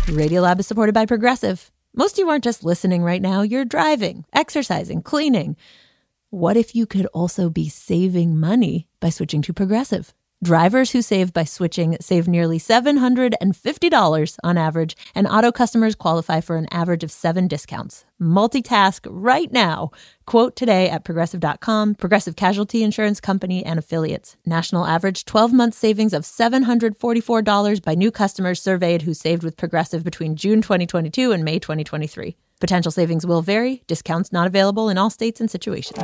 Radiolab is supported by Progressive. Most of you aren't just listening right now, you're driving, exercising, cleaning. What if you could also be saving money by switching to Progressive? Drivers who save by switching save nearly $750 on average, and auto customers qualify for an average of 7 discounts. Multitask right now. Quote today at Progressive.com. Progressive Casualty Insurance Company and Affiliates. National average 12-month savings of $744 by new customers surveyed who saved with Progressive between June 2022 and May 2023. Potential savings will vary. Discounts not available in all states and situations.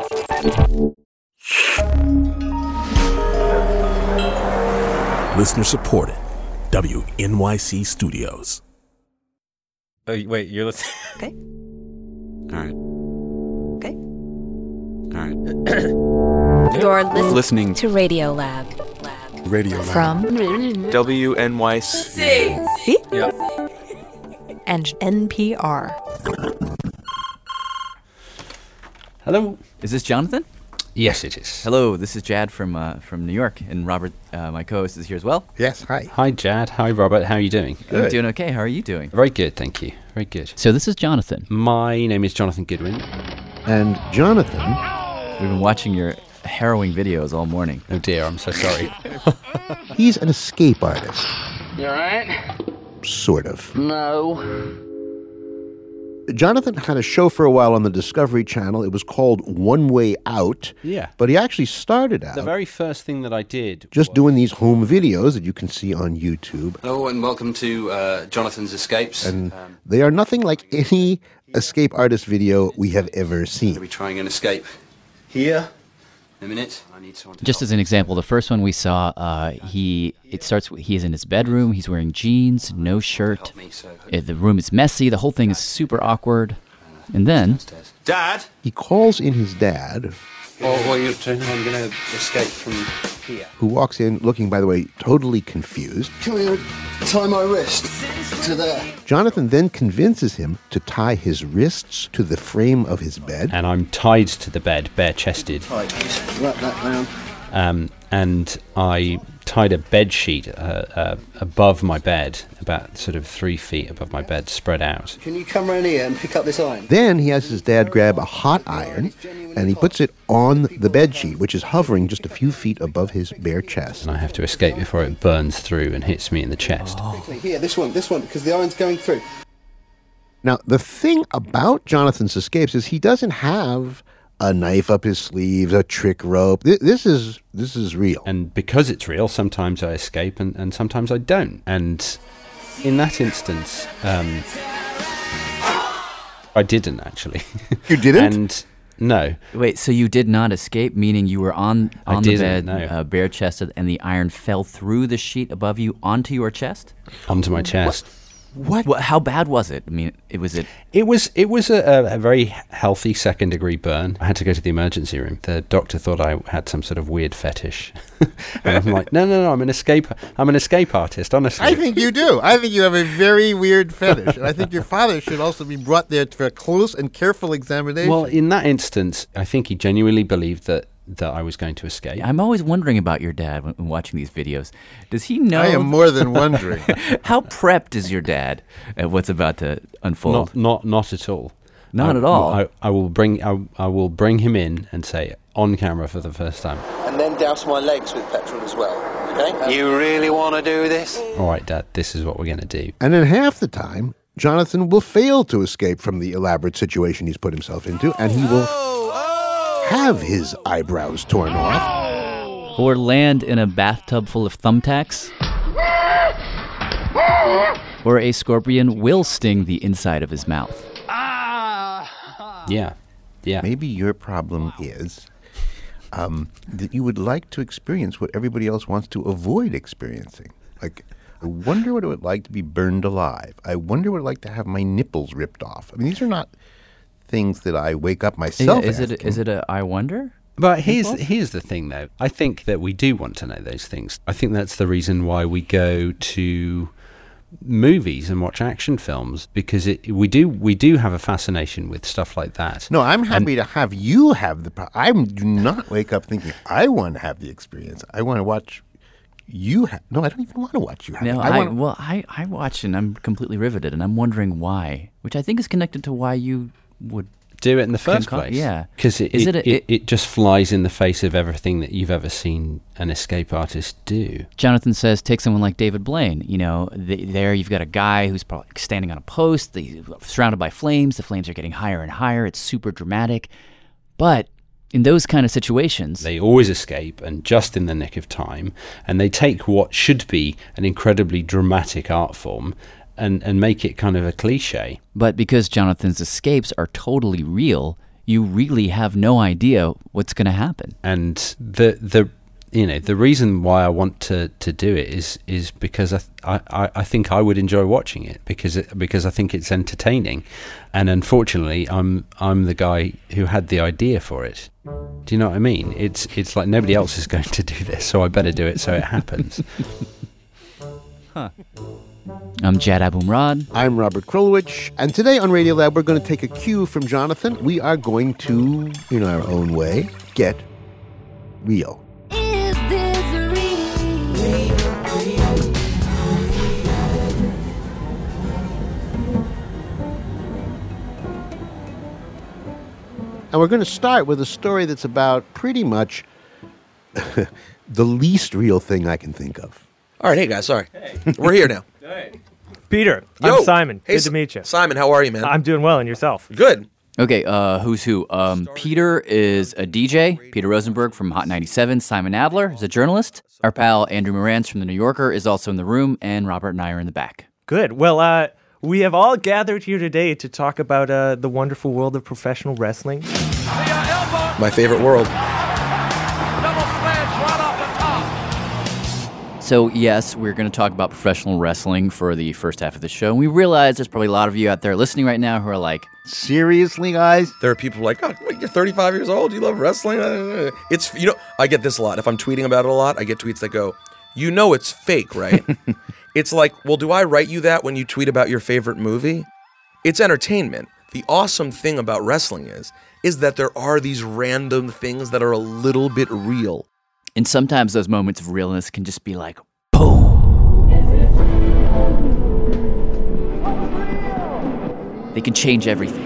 Listener supported. WNYC Studios. Oh, wait, you're listening? Okay. All right. Okay. All right. You're listening to Radiolab. Radio From WNYC. See? Yep. and NPR. Hello. Is this Jonathan? Yes, it is. Hello, this is Jad from New York, and Robert, my co-host, is here as well. Yes, hi. Hi, Jad. Hi, Robert. How are you doing? I'm doing okay. How are you doing? Very good, thank you. Very good. So this is Jonathan. My name is Jonathan Goodwin. And Jonathan... We've been watching your harrowing videos all morning. Oh dear, I'm so sorry. He's an escape artist. You alright? Sort of. No. Jonathan had a show for a while on the Discovery Channel. It was called One Way Out. Yeah. But he actually started out The very first thing that I did just doing these home videos that you can see on YouTube. Hello and welcome to Jonathan's Escapes. And they are nothing like any escape artist video we have ever seen. We'll be trying an escape here in a minute. I need someone to Just as an example, the first one we saw, he's in his bedroom, he's wearing jeans, no shirt. The room is messy, the whole thing is super awkward. And then... Dad! He calls in his dad, What are you doing? I'm going to escape from here. who walks in looking, by the way, totally confused. Can we tie my wrist to there? Jonathan then convinces him to tie his wrists to the frame of his bed. And I'm tied to the bed, bare-chested. Tight. Just wrap that round. And I tied a bed sheet above my bed, about sort of 3 feet above my bed, spread out. Can you come round here and pick up this iron? Then he has his dad grab a hot iron and he puts it on the bed sheet, which is hovering just a few feet above his bare chest. And I have to escape before it burns through and hits me in the chest. Quickly, here, this one, because the iron's going through. Now, the thing about Jonathan's escapes is he doesn't have a knife up his sleeves, a trick rope. This is real. And because it's real, sometimes I escape and sometimes I don't. And in that instance, I didn't actually. You didn't? And no. Wait, so you did not escape, meaning you were on the bed, no. bare-chested, and the iron fell through the sheet above you onto your chest? Onto my chest. What? How bad was it? I mean, It was a very healthy second-degree burn. I had to go to the emergency room. The doctor thought I had some sort of weird fetish. And I'm like, no, I'm an escape artist, honestly. I think you do. I think you have a very weird fetish. And I think your father should also be brought there for a close and careful examination. Well, in that instance, I think he genuinely believed that I was going to escape. I'm always wondering about your dad when watching these videos. Does he know? I am more than wondering. How prepped is your dad at what's about to unfold? Not at all. Not at all. I will bring him in and say on camera for the first time. And then douse my legs with petrol as well, okay? You really want to do this? All right, Dad, this is what we're going to do. And then half the time, Jonathan will fail to escape from the elaborate situation he's put himself into, and he will have his eyebrows torn off. Or land in a bathtub full of thumbtacks. Or a scorpion will sting the inside of his mouth. Yeah. Maybe your problem is that you would like to experience what everybody else wants to avoid experiencing. Like, I wonder what it would like to be burned alive. I wonder what it would like to have my nipples ripped off. I mean, these are not things that I wake up myself asking. Is it a I wonder? But here's the thing, though. I think that we do want to know those things. I think that's the reason why we go to movies and watch action films, because we do have a fascination with stuff like that. No, I'm happy to have you have I do not wake up thinking I want to have the experience. I want to watch No, I don't even want to watch you have No, it. I watch and I'm completely riveted, and I'm wondering why, which I think is connected to why you would do it in the first place. Yeah. Because it just flies in the face of everything that you've ever seen an escape artist do. Jonathan says, take someone like David Blaine. You know, there you've got a guy who's probably standing on a post, surrounded by flames. The flames are getting higher and higher. It's super dramatic. But in those kind of situations, they always escape, and just in the nick of time, and they take what should be an incredibly dramatic art form and make it kind of a cliche. But because Jonathan's escapes are totally real, you really have no idea what's going to happen. And the reason why I want to do it is because I think I would enjoy watching it because I think it's entertaining, and unfortunately I'm the guy who had the idea for it. Do you know what I mean? It's like nobody else is going to do this, so I better do it so it happens. Huh. I'm Jad Abumrad. I'm Robert Krulwich. And today on Radiolab, we're going to take a cue from Jonathan. We are going to, in our own way, get real. Is this real? And we're going to start with a story that's about pretty much the least real thing I can think of. All right, hey guys, sorry. Hey. We're here now. Hey. Peter, Yo. I'm Simon. Hey, good to meet you. Simon, how are you, man? I'm doing well, and yourself? Good. Okay, who's who? Peter is a DJ. Peter Rosenberg from Hot 97. Simon Adler is a journalist. Our pal Andrew Morantz from The New Yorker is also in the room, and Robert and I are in the back. Good. Well, we have all gathered here today to talk about the wonderful world of professional wrestling. My favorite world. So, yes, we're going to talk about professional wrestling for the first half of the show. And we realize there's probably a lot of you out there listening right now who are like, seriously, guys? There are people like, oh, wait, you're 35 years old, you love wrestling? It's, I get this a lot. If I'm tweeting about it a lot, I get tweets that go, it's fake, right? It's like, well, do I write you that when you tweet about your favorite movie? It's entertainment. The awesome thing about wrestling is that there are these random things that are a little bit real. And sometimes those moments of realness can just be like, boom. They can change everything.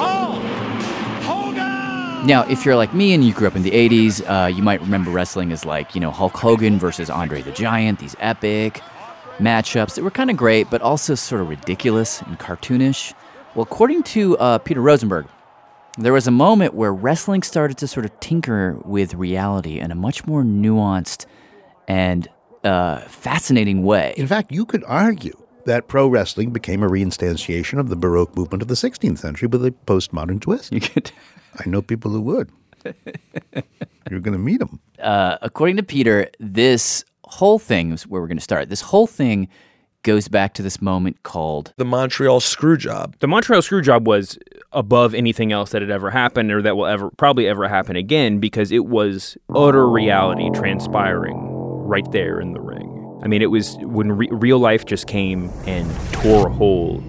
Now, if you're like me and you grew up in the 80s, you might remember wrestling as like, Hulk Hogan versus Andre the Giant, these epic matchups that were kind of great, but also sort of ridiculous and cartoonish. Well, according to Peter Rosenberg, there was a moment where wrestling started to sort of tinker with reality in a much more nuanced and fascinating way. In fact, you could argue that pro wrestling became a reinstantiation of the Baroque movement of the 16th century with a postmodern twist. You could. I know people who would. You're going to meet them. According to Peter, this whole thing is where we're going to start. This whole thing goes back to this moment called the Montreal Screwjob. The Montreal Screwjob was above anything else that had ever happened or that will probably ever happen again because it was utter reality transpiring right there in the ring. I mean, it was when real life just came and tore a hole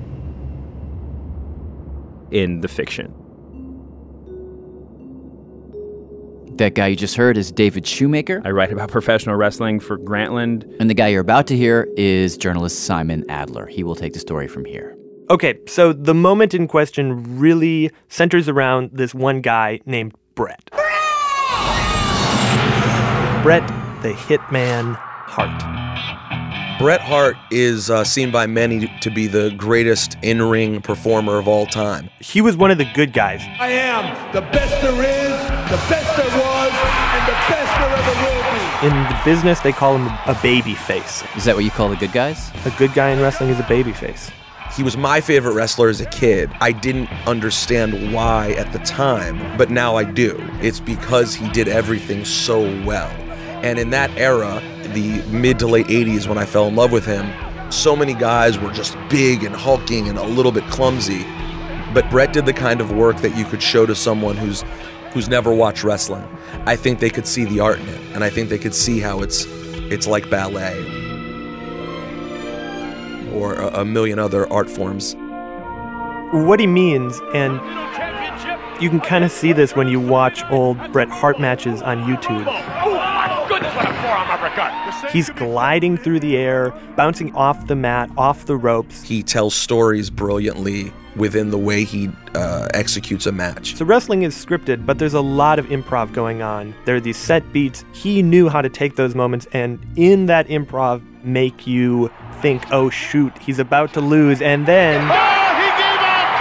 in the fiction. That guy you just heard is David Shoemaker. I write about professional wrestling for Grantland. And the guy you're about to hear is journalist Simon Adler. He will take the story from here. Okay, so the moment in question really centers around this one guy named Bret. Bret the Hitman Hart. Bret Hart is seen by many to be the greatest in-ring performer of all time. He was one of the good guys. I am the best there is, the best there was, and the best there ever will be. In the business, they call him a baby face. Is that what you call the good guys? A good guy in wrestling is a baby face. He was my favorite wrestler as a kid. I didn't understand why at the time, but now I do. It's because he did everything so well. And in that era, the mid to late 80s when I fell in love with him, so many guys were just big and hulking and a little bit clumsy. But Bret did the kind of work that you could show to someone who's never watched wrestling. I think they could see the art in it, and I think they could see how it's like ballet or a million other art forms. What he means, and you can kind of see this when you watch old Bret Hart matches on YouTube. What a forearm uppercut. He's gliding through the air, bouncing off the mat, off the ropes. He tells stories brilliantly within the way he executes a match. So wrestling is scripted, but there's a lot of improv going on. There are these set beats. He knew how to take those moments and in that improv make you think, oh shoot, he's about to lose, and then... Oh, he gave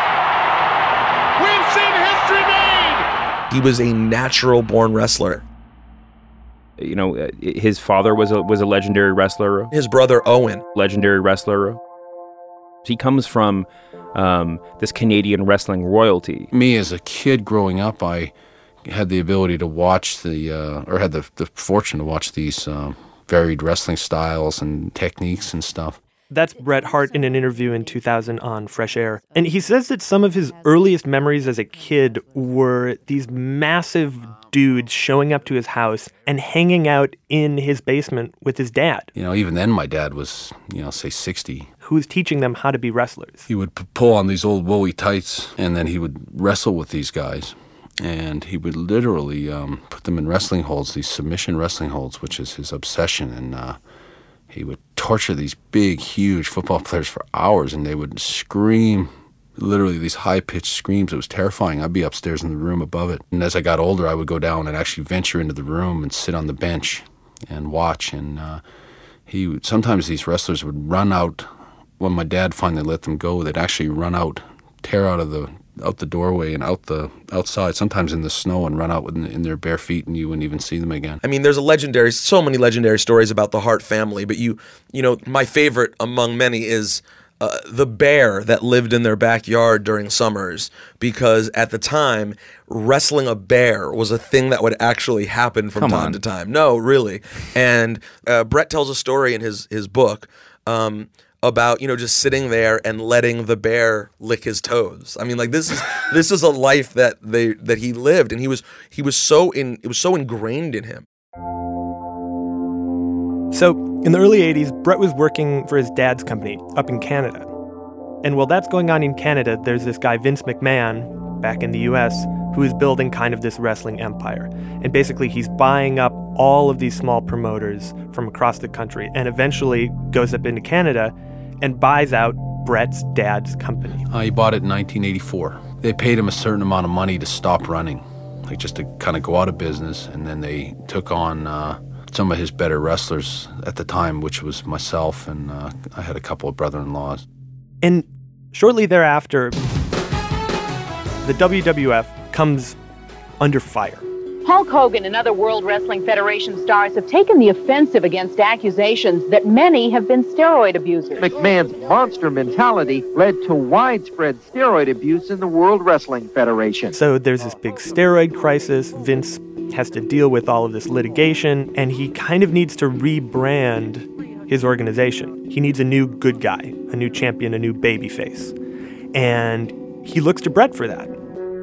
up! We've seen history made! He was a natural-born wrestler. You know, his father was a legendary wrestler. His brother, Owen. Legendary wrestler. He comes from this Canadian wrestling royalty. Me, as a kid growing up, I had the ability to watch or had the fortune to watch these varied wrestling styles and techniques and stuff. That's Bret Hart in an interview in 2000 on Fresh Air. And he says that some of his earliest memories as a kid were these massive dudes showing up to his house and hanging out in his basement with his dad. You know, even then my dad was, say 60. Who's teaching them how to be wrestlers. He would pull on these old woolly tights and then he would wrestle with these guys. And he would literally put them in wrestling holds, these submission wrestling holds, which is his obsession. And he would torture these big, huge football players for hours, and they would scream, literally these high-pitched screams. It was terrifying. I'd be upstairs in the room above it. And as I got older, I would go down and actually venture into the room and sit on the bench and watch. And sometimes these wrestlers would run out. When my dad finally let them go, they'd actually run out, tear out the doorway and outside, sometimes in the snow, and run out in their bare feet, and you wouldn't even see them again. I mean, there's so many legendary stories about the Hart family, but you know, my favorite among many is the bear that lived in their backyard during summers, because at the time, wrestling a bear was a thing that would actually happen from time to time. No, really. And Bret tells a story in his book about, just sitting there and letting the bear lick his toes. I mean, like, this is a life that he lived, and it was so ingrained in him. So in the early 80s, Bret was working for his dad's company up in Canada. And while that's going on in Canada, there's this guy, Vince McMahon, back in the US, who is building kind of this wrestling empire. And basically he's buying up all of these small promoters from across the country and eventually goes up into Canada and buys out Bret's dad's company. He bought it in 1984. They paid him a certain amount of money to stop running, like just to kind of go out of business. And then they took on some of his better wrestlers at the time, which was myself, and I had a couple of brother-in-laws. And shortly thereafter, the WWF comes under fire. Hulk Hogan and other World Wrestling Federation stars have taken the offensive against accusations that many have been steroid abusers. McMahon's monster mentality led to widespread steroid abuse in the World Wrestling Federation. So there's this big steroid crisis. Vince has to deal with all of this litigation, and he kind of needs to rebrand his organization. He needs a new good guy, a new champion, a new babyface. And he looks to Bret for that,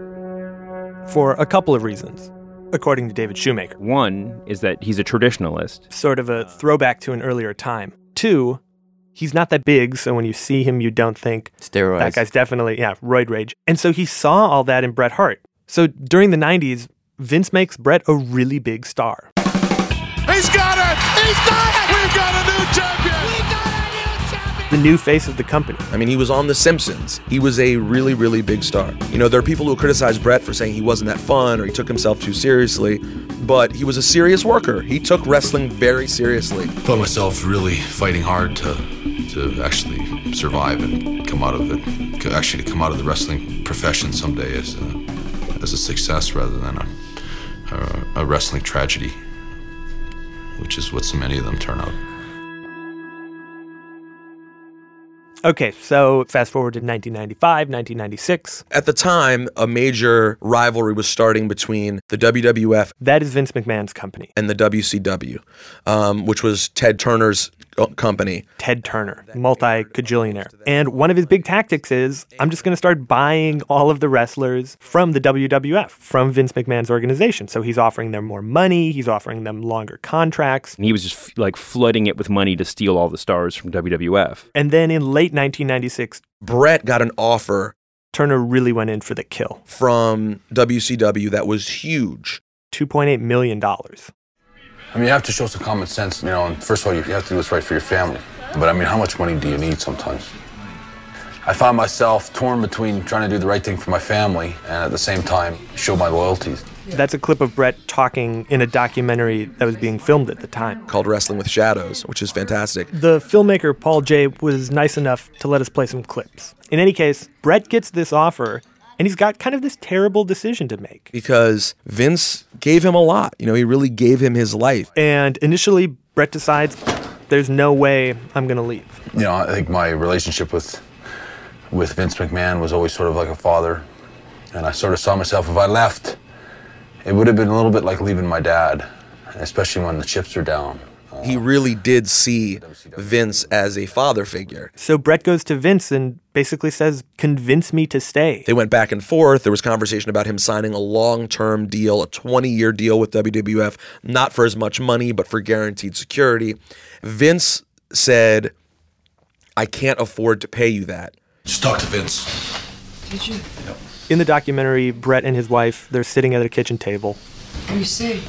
for a couple of reasons, according to David Shoemaker. One is that he's a traditionalist. Sort of a throwback to an earlier time. Two, he's not that big, so when you see him, you don't think, steroids. That guy's definitely, roid rage. And so he saw all that in Bret Hart. So during the 90s, Vince makes Bret a really big star. He's got it! He's got it! We've got a new champion! We've got a new champion! The new face of the company. I mean, he was on The Simpsons. He was a really, really big star. There are people who criticize Bret for saying he wasn't that fun or he took himself too seriously, but he was a serious worker. He took wrestling very seriously. I found myself really fighting hard to actually survive and come out of it, actually to come out of the wrestling profession someday as a success rather than a wrestling tragedy, which is what so many of them turn out. Okay, so fast forward to 1995, 1996. At the time, a major rivalry was starting between the WWF, that is Vince McMahon's company, and the WCW, which was Ted Turner's company. Ted Turner, multi-cajillionaire. And one of his big tactics is, I'm just going to start buying all of the wrestlers from the WWF, from Vince McMahon's organization. So he's offering them more money, he's offering them longer contracts. And he was just flooding it with money to steal all the stars from WWF. And then in late 1996, Bret got an offer. Turner really went in for the kill. From WCW that was huge. $2.8 million. I mean, you have to show some common sense, you know, and first of all, you have to do what's right for your family. But I mean, how much money do you need sometimes? I found myself torn between trying to do the right thing for my family and at the same time show my loyalties. That's a clip of Bret talking in a documentary that was being filmed at the time. Called Wrestling with Shadows, which is fantastic. The filmmaker, Paul Jay, was nice enough to let us play some clips. In any case, Bret gets this offer, and he's got kind of this terrible decision to make. Because Vince gave him a lot. You know, he really gave him his life. And initially, Bret decides, there's no way I'm going to leave. You know, I think my relationship with Vince McMahon was always sort of like a father. And I sort of saw myself, if I left, it would have been a little bit like leaving my dad, especially when the chips are down. He really did see Vince as a father figure. So Bret goes to Vince and basically says, convince me to stay. They went back and forth. There was conversation about him signing a long-term deal, a 20-year deal with WWF, not for as much money, but for guaranteed security. Vince said, I can't afford to pay you that. Just talk to Vince. Did you? Yep. In the documentary, Bret and his wife, they're sitting at a kitchen table. What do you say?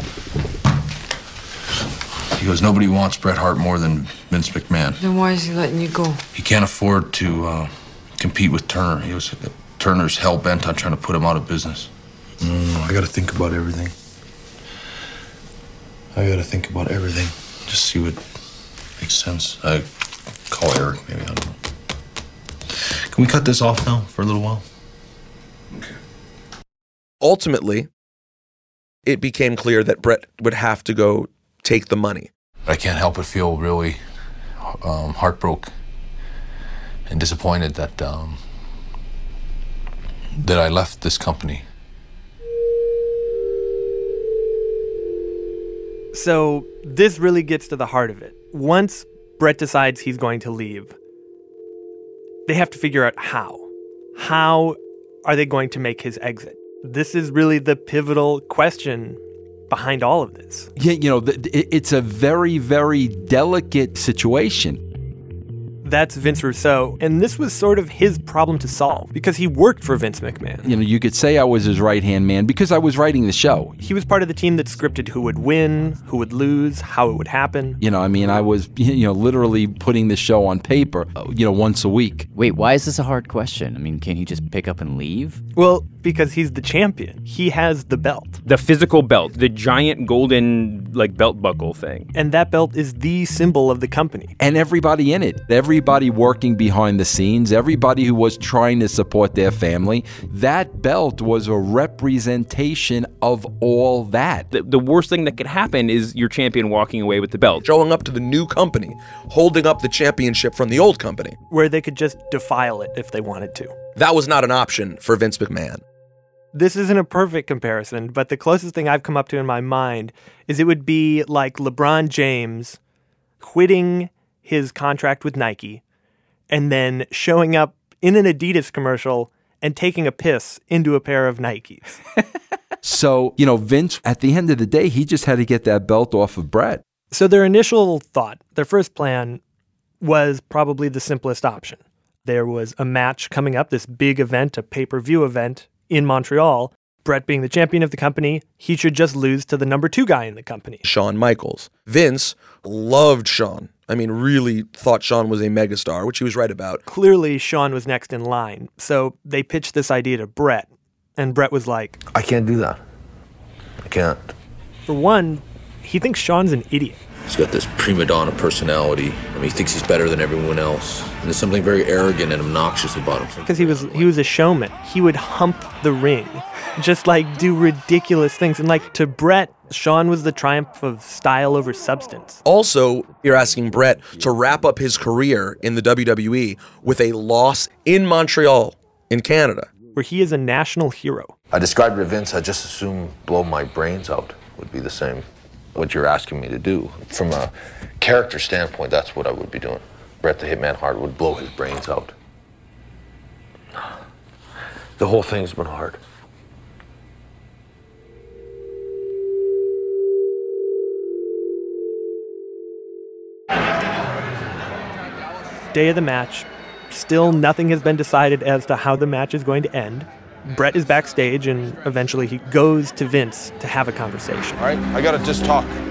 He goes, nobody wants Bret Hart more than Vince McMahon. Then why is he letting you go? He can't afford to compete with Turner. Turner's hell-bent on trying to put him out of business. I gotta think about everything. Just see what makes sense. I call Eric, maybe, I don't know. Can we cut this off now for a little while? Okay. Ultimately, it became clear that Bret would have to go take the money. I can't help but feel really heartbroken and disappointed that that I left this company. So this really gets to the heart of it. Once Bret decides he's going to leave, they have to figure out how. How are they going to make his exit? This is really the pivotal question behind all of this. Yeah, you know, it's a very, very delicate situation. That's Vince Russo, and this was sort of his problem to solve because he worked for Vince McMahon. You know, you could say I was his right-hand man because I was writing the show. He was part of the team that scripted who would win, who would lose, how it would happen. You know, I mean, I was, literally putting the show on paper, once a week. Wait, why is this a hard question? I mean, can he just pick up and leave? Well, because he's the champion. He has the belt. The physical belt, the giant golden, belt buckle thing. And that belt is the symbol of the company. And everybody in it. Everybody working behind the scenes, everybody who was trying to support their family, that belt was a representation of all that. The worst thing that could happen is your champion walking away with the belt. Showing up to the new company, holding up the championship from the old company. Where they could just defile it if they wanted to. That was not an option for Vince McMahon. This isn't a perfect comparison, but the closest thing I've come up to in my mind is it would be like LeBron James quitting his contract with Nike and then showing up in an Adidas commercial and taking a piss into a pair of Nikes. So, Vince, at the end of the day, he just had to get that belt off of Bret. So their initial thought, their first plan, was probably the simplest option. There was a match coming up, this big event, a pay-per-view event in Montreal. Bret being the champion of the company, he should just lose to the number 2 guy in the company. Shawn Michaels. Vince loved Shawn. I mean, really thought Shawn was a megastar, which he was right about. Clearly, Shawn was next in line. So they pitched this idea to Bret. And Bret was like, I can't do that. I can't. For one, he thinks Shawn's an idiot. He's got this prima donna personality. I mean, he thinks he's better than everyone else. And there's something very arrogant and obnoxious about him. Because he was a showman. He would hump the ring, just do ridiculous things. And to Bret, Shawn was the triumph of style over substance. Also, you're asking Bret to wrap up his career in the WWE with a loss in Montreal, in Canada. Where he is a national hero. I described to Vince, I just assume blow my brains out would be the same. What you're asking me to do. From a character standpoint, that's what I would be doing. Bret the Hitman Hart would blow his brains out. The whole thing's been hard. Day of the match. Still nothing has been decided as to how the match is going to end. Bret is backstage, and eventually he goes to Vince to have a conversation. All right, I gotta just talk.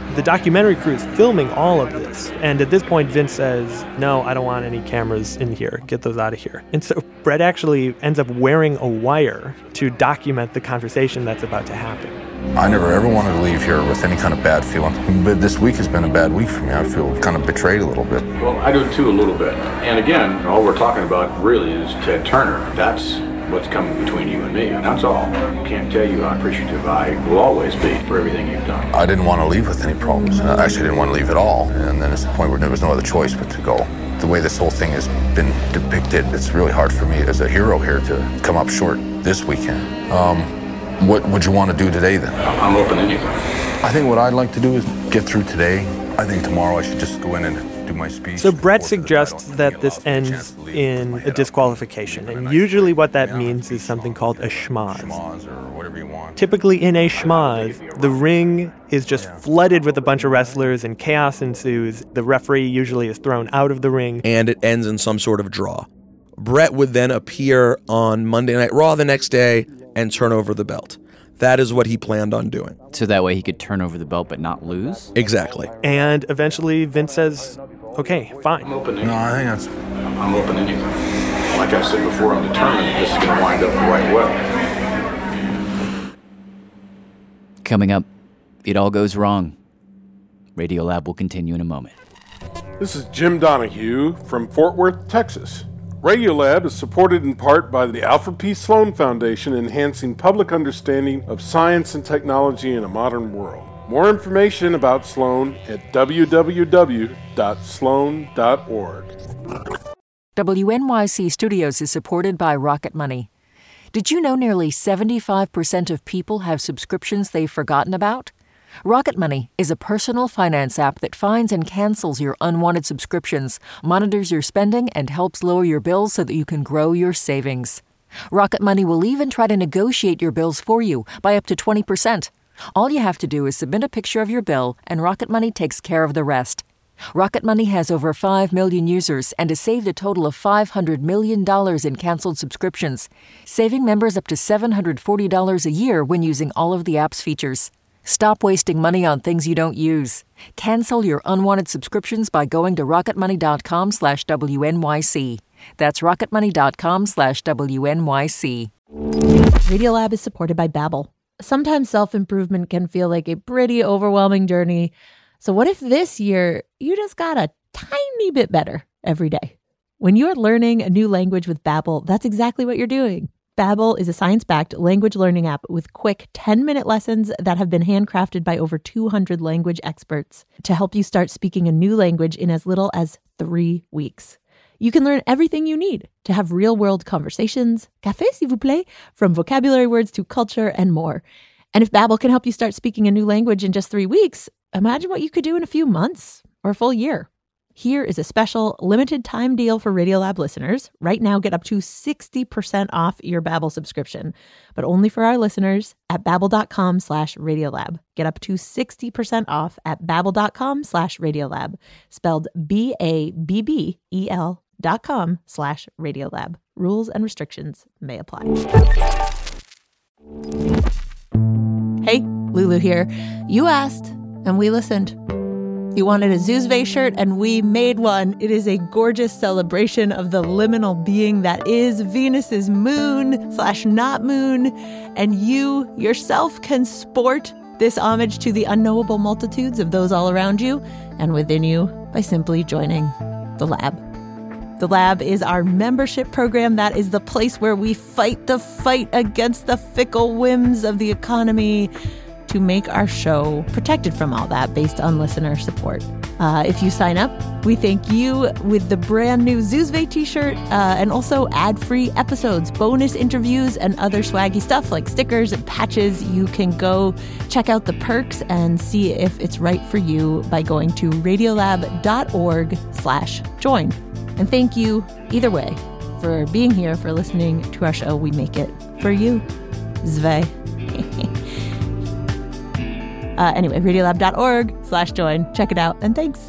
The documentary crew is filming all of this. And at this point, Vince says, no, I don't want any cameras in here. Get those out of here. And so Brett actually ends up wearing a wire to document the conversation that's about to happen. I never ever wanted to leave here with any kind of bad feeling. But this week has been a bad week for me. I feel kind of betrayed a little bit. Well, I do too, a little bit. And again, all we're talking about really is Ted Turner. That's what's coming between you and me. That's all. I can't tell you how appreciative I will always be for everything you've done. I didn't want to leave with any problems. I actually didn't want to leave at all. And then it's the point where there was no other choice but to go. The way this whole thing has been depicted, it's really hard for me as a hero here to come up short this weekend. What would you want to do today then? I'm open to anything. I think what I'd like to do is get through today. I think tomorrow I should just go in and do my speech. So Brett suggests that this ends in a disqualification, and usually what that means is something called a schmoz. Typically in a schmoz, the ring is just flooded with a bunch of wrestlers and chaos ensues. The referee usually is thrown out of the ring. And it ends in some sort of draw. Brett would then appear on Monday Night Raw the next day and turn over the belt. That is what he planned on doing. So that way he could turn over the belt but not lose? Exactly. And eventually Vince says, okay, fine. I'm open to anything. No, I think that's... I'm open to anything. Like I said before, I'm determined that this is going to wind up the right way. Coming up, it all goes wrong. Radiolab will continue in a moment. This is Jim Donahue from Fort Worth, Texas. Radiolab is supported in part by the Alfred P. Sloan Foundation, enhancing public understanding of science and technology in a modern world. More information about Sloan at www.sloan.org. WNYC Studios is supported by Rocket Money. Did you know nearly 75% of people have subscriptions they've forgotten about? Rocket Money is a personal finance app that finds and cancels your unwanted subscriptions, monitors your spending, and helps lower your bills so that you can grow your savings. Rocket Money will even try to negotiate your bills for you by up to 20%. All you have to do is submit a picture of your bill, and Rocket Money takes care of the rest. Rocket Money has over 5 million users and has saved a total of $500 million in canceled subscriptions, saving members up to $740 a year when using all of the app's features. Stop wasting money on things you don't use. Cancel your unwanted subscriptions by going to rocketmoney.com/WNYC. That's rocketmoney.com/WNYC. Radiolab is supported by Babbel. Sometimes self-improvement can feel like a pretty overwhelming journey. So what if this year you just got a tiny bit better every day? When you're learning a new language with Babbel, that's exactly what you're doing. Babbel is a science-backed language learning app with quick 10-minute lessons that have been handcrafted by over 200 language experts to help you start speaking a new language in as little as 3 weeks. You can learn everything you need to have real-world conversations, café s'il vous plaît, from vocabulary words to culture and more. And if Babbel can help you start speaking a new language in just 3 weeks, imagine what you could do in a few months or a full year. Here is a special limited time deal for Radiolab listeners. Right now, get up to 60% off your Babbel subscription, but only for our listeners at babbel.com/Radiolab. Get up to 60% off at babbel.com/Radiolab, spelled BABBEL.com/Radiolab. Rules and restrictions may apply. Hey, Lulu here. You asked, and we listened. You wanted a Zuzve shirt, and we made one. It is a gorgeous celebration of the liminal being that is Venus's moon/not moon, and you yourself can sport this homage to the unknowable multitudes of those all around you and within you by simply joining the Lab. The Lab is our membership program. That is the place where we fight the fight against the fickle whims of the economy to make our show protected from all that based on listener support. If you sign up, we thank you with the brand new Zuzve t-shirt and also ad-free episodes, bonus interviews, and other swaggy stuff like stickers and patches. You can go check out the perks and see if it's right for you by going to radiolab.org/join. And thank you either way for being here, for listening to our show. We make it for you. Zve. Anyway, radiolab.org/join. Check it out, and thanks.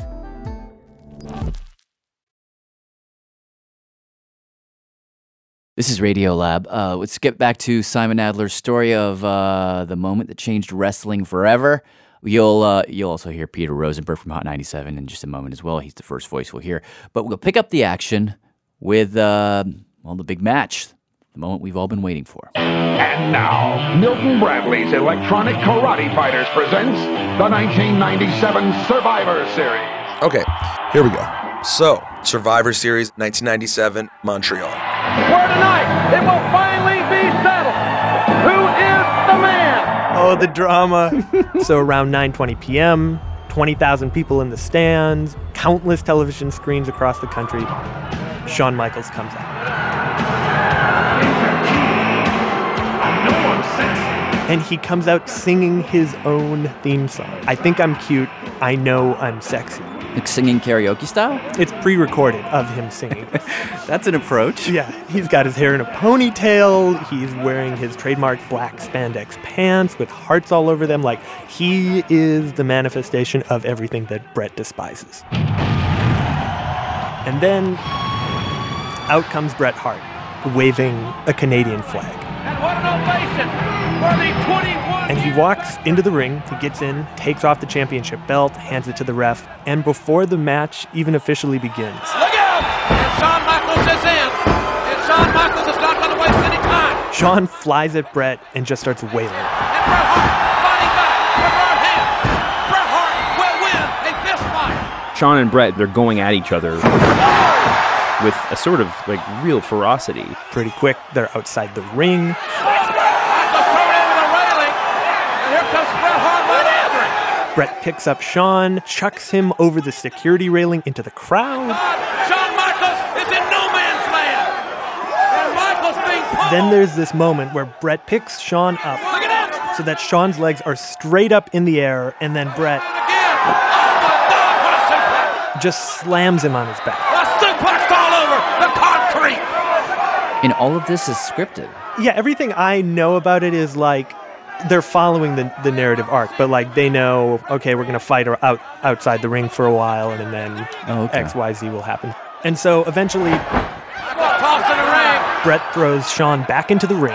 This is Radiolab. Let's get back to Simon Adler's story of the moment that changed wrestling forever. You'll also hear Peter Rosenberg from Hot 97 in just a moment as well. He's the first voice we'll hear. But we'll pick up the action with, the big match, the moment we've all been waiting for. And now, Milton Bradley's Electronic Karate Fighters presents the 1997 Survivor Series. Okay, here we go. So, Survivor Series 1997, Montreal. Where tonight it will finally be settled. Who is the man? Oh, the drama. So around 9:20 p.m., 20,000 people in the stands, countless television screens across the country. Shawn Michaels comes out. And he comes out singing his own theme song. I think I'm cute. I know I'm sexy. Like singing karaoke style? It's pre-recorded of him singing. That's an approach. Yeah, he's got his hair in a ponytail. He's wearing his trademark black spandex pants with hearts all over them. Like, he is the manifestation of everything that Bret despises. And then out comes Bret Hart, waving a Canadian flag. And what an ovation for the 21. And he walks into the ring, he gets in, takes off the championship belt, hands it to the ref, and before the match even officially begins. Look out! And Shawn Michaels is in. And Shawn Michaels is not going to waste any time. Shawn flies at Bret and just starts wailing. And Bret Hart fighting back with right hands. Bret Hart will win a fist fight. Shawn and Bret, they're going at each other with a sort of like real ferocity. Pretty quick, they're outside the ring. Bret picks up Shawn, chucks him over the security railing into the crowd. Shawn Michaels is in no man's land. And Michaels being pulled. Then there's this moment where Bret picks Shawn up so that Shawn's legs are straight up in the air, and then Bret just slams him on his back. A suplex all over the concrete. And all of this is scripted. Yeah, everything I know about it is like they're following the narrative arc, but like they know, okay, we're going to fight outside the ring for a while, and then X, Y, Z will happen. And so eventually, Bret throws Shawn back into the ring.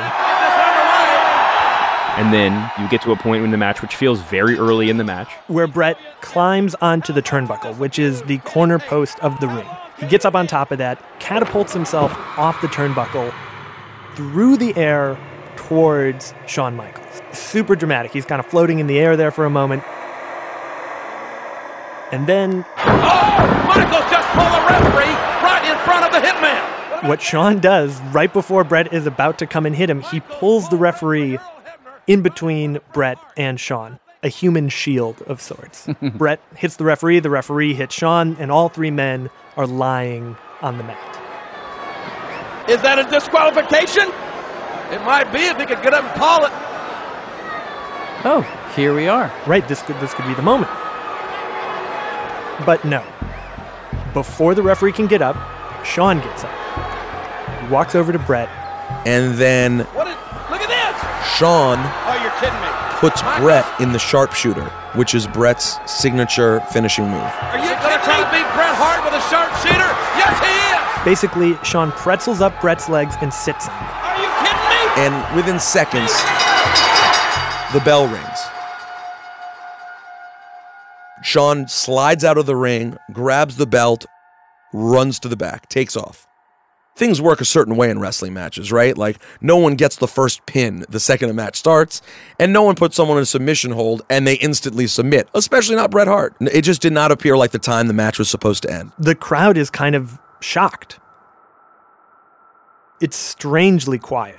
And then you get to a point in the match, which feels very early in the match, where Bret climbs onto the turnbuckle, which is the corner post of the ring. He gets up on top of that, catapults himself off the turnbuckle, through the air towards Shawn Michaels. Super dramatic. He's kind of floating in the air there for a moment. And then... Oh! Michaels just pulled the referee right in front of the hitman! What Shawn does, right before Bret is about to come and hit him, he pulls the referee in between Bret and Shawn. A human shield of sorts. Bret hits the referee hits Shawn, and all three men are lying on the mat. Is that a disqualification? It might be if he could get up and call it. Oh, here we are. Right, this could be the moment. But no. Before the referee can get up, Shawn gets up. He walks over to Bret. And then look at this! Shawn you're kidding me. Puts Bret in the sharpshooter, which is Bret's signature finishing move. Are you going to try to beat Bret Hart with a sharpshooter? Yes, he is! Basically, Shawn pretzels up Bret's legs and sits on them. Are you kidding me? And within seconds, the bell rings. Shawn slides out of the ring, grabs the belt, runs to the back, takes off. Things work a certain way in wrestling matches, right? Like, no one gets the first pin the second a match starts, and no one puts someone in a submission hold and they instantly submit, especially not Bret Hart. It just did not appear like the time the match was supposed to end. The crowd is kind of shocked. It's strangely quiet.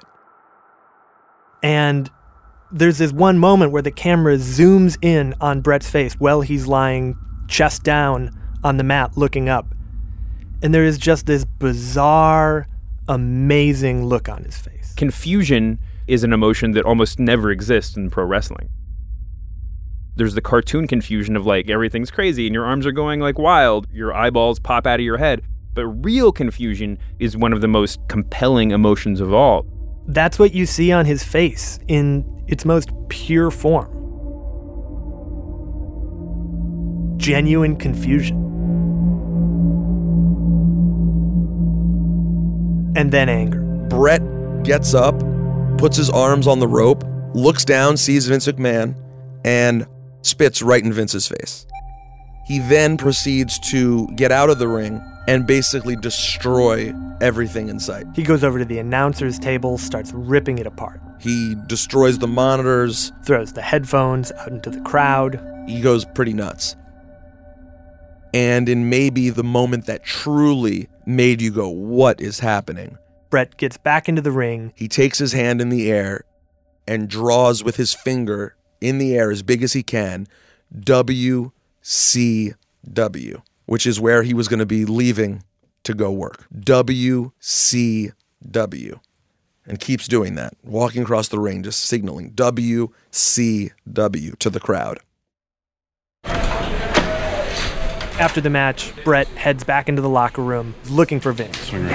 And there's this one moment where the camera zooms in on Bret's face while he's lying chest down on the mat looking up. And there is just this bizarre, amazing look on his face. Confusion is an emotion that almost never exists in pro wrestling. There's the cartoon confusion of like everything's crazy and your arms are going like wild, your eyeballs pop out of your head. But real confusion is one of the most compelling emotions of all. That's what you see on his face in its most pure form. Genuine confusion. And then anger. Bret gets up, puts his arms on the rope, looks down, sees Vince McMahon, and spits right in Vince's face. He then proceeds to get out of the ring and basically destroy everything in sight. He goes over to the announcer's table, starts ripping it apart. He destroys the monitors. Throws the headphones out into the crowd. He goes pretty nuts. And in maybe the moment that truly made you go, what is happening? Bret gets back into the ring. He takes his hand in the air and draws with his finger in the air as big as he can, WCW, which is where he was going to be leaving to go work. WCW. And keeps doing that, walking across the ring, just signaling WCW to the crowd. After the match, Bret heads back into the locker room, looking for Vince. Maybe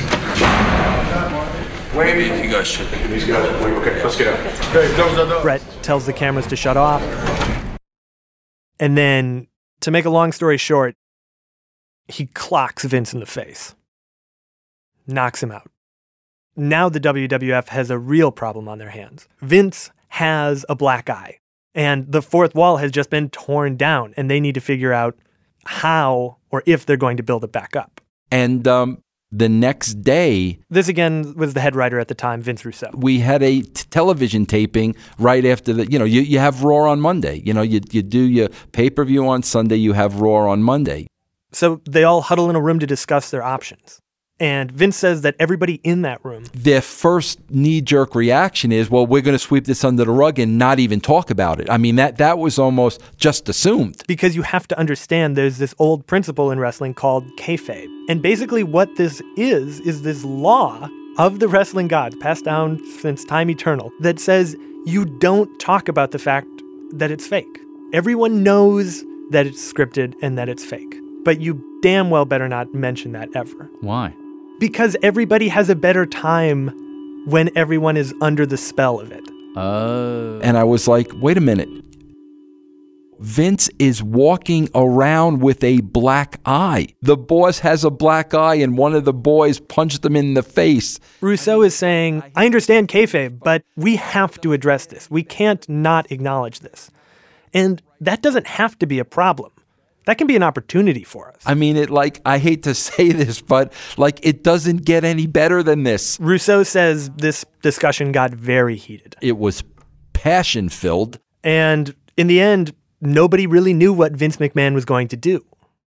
you guys should. These guys, okay, let's get out. Bret tells the cameras to shut off. And then, to make a long story short, he clocks Vince in the face. Knocks him out. Now the WWF has a real problem on their hands. Vince has a black eye, and the fourth wall has just been torn down, and they need to figure out how or if they're going to build it back up. And the next day... This, again, was the head writer at the time, Vince Russo. We had a television taping right after the... You have Raw on Monday. You do your pay-per-view on Sunday, you have Raw on Monday. So they all huddle in a room to discuss their options. And Vince says that everybody in that room... Their first knee-jerk reaction is, well, we're going to sweep this under the rug and not even talk about it. I mean, that was almost just assumed. Because you have to understand there's this old principle in wrestling called kayfabe. And basically what this is this law of the wrestling gods, passed down since time eternal, that says you don't talk about the fact that it's fake. Everyone knows that it's scripted and that it's fake. But you damn well better not mention that ever. Why? Because everybody has a better time when everyone is under the spell of it. And I was like, wait a minute. Vince is walking around with a black eye. The boss has a black eye and one of the boys punched him in the face. Russo is saying, I understand kayfabe, but we have to address this. We can't not acknowledge this. And that doesn't have to be a problem. That can be an opportunity for us. I mean, I hate to say this, but it doesn't get any better than this. Russo says this discussion got very heated. It was passion-filled. And in the end, nobody really knew what Vince McMahon was going to do.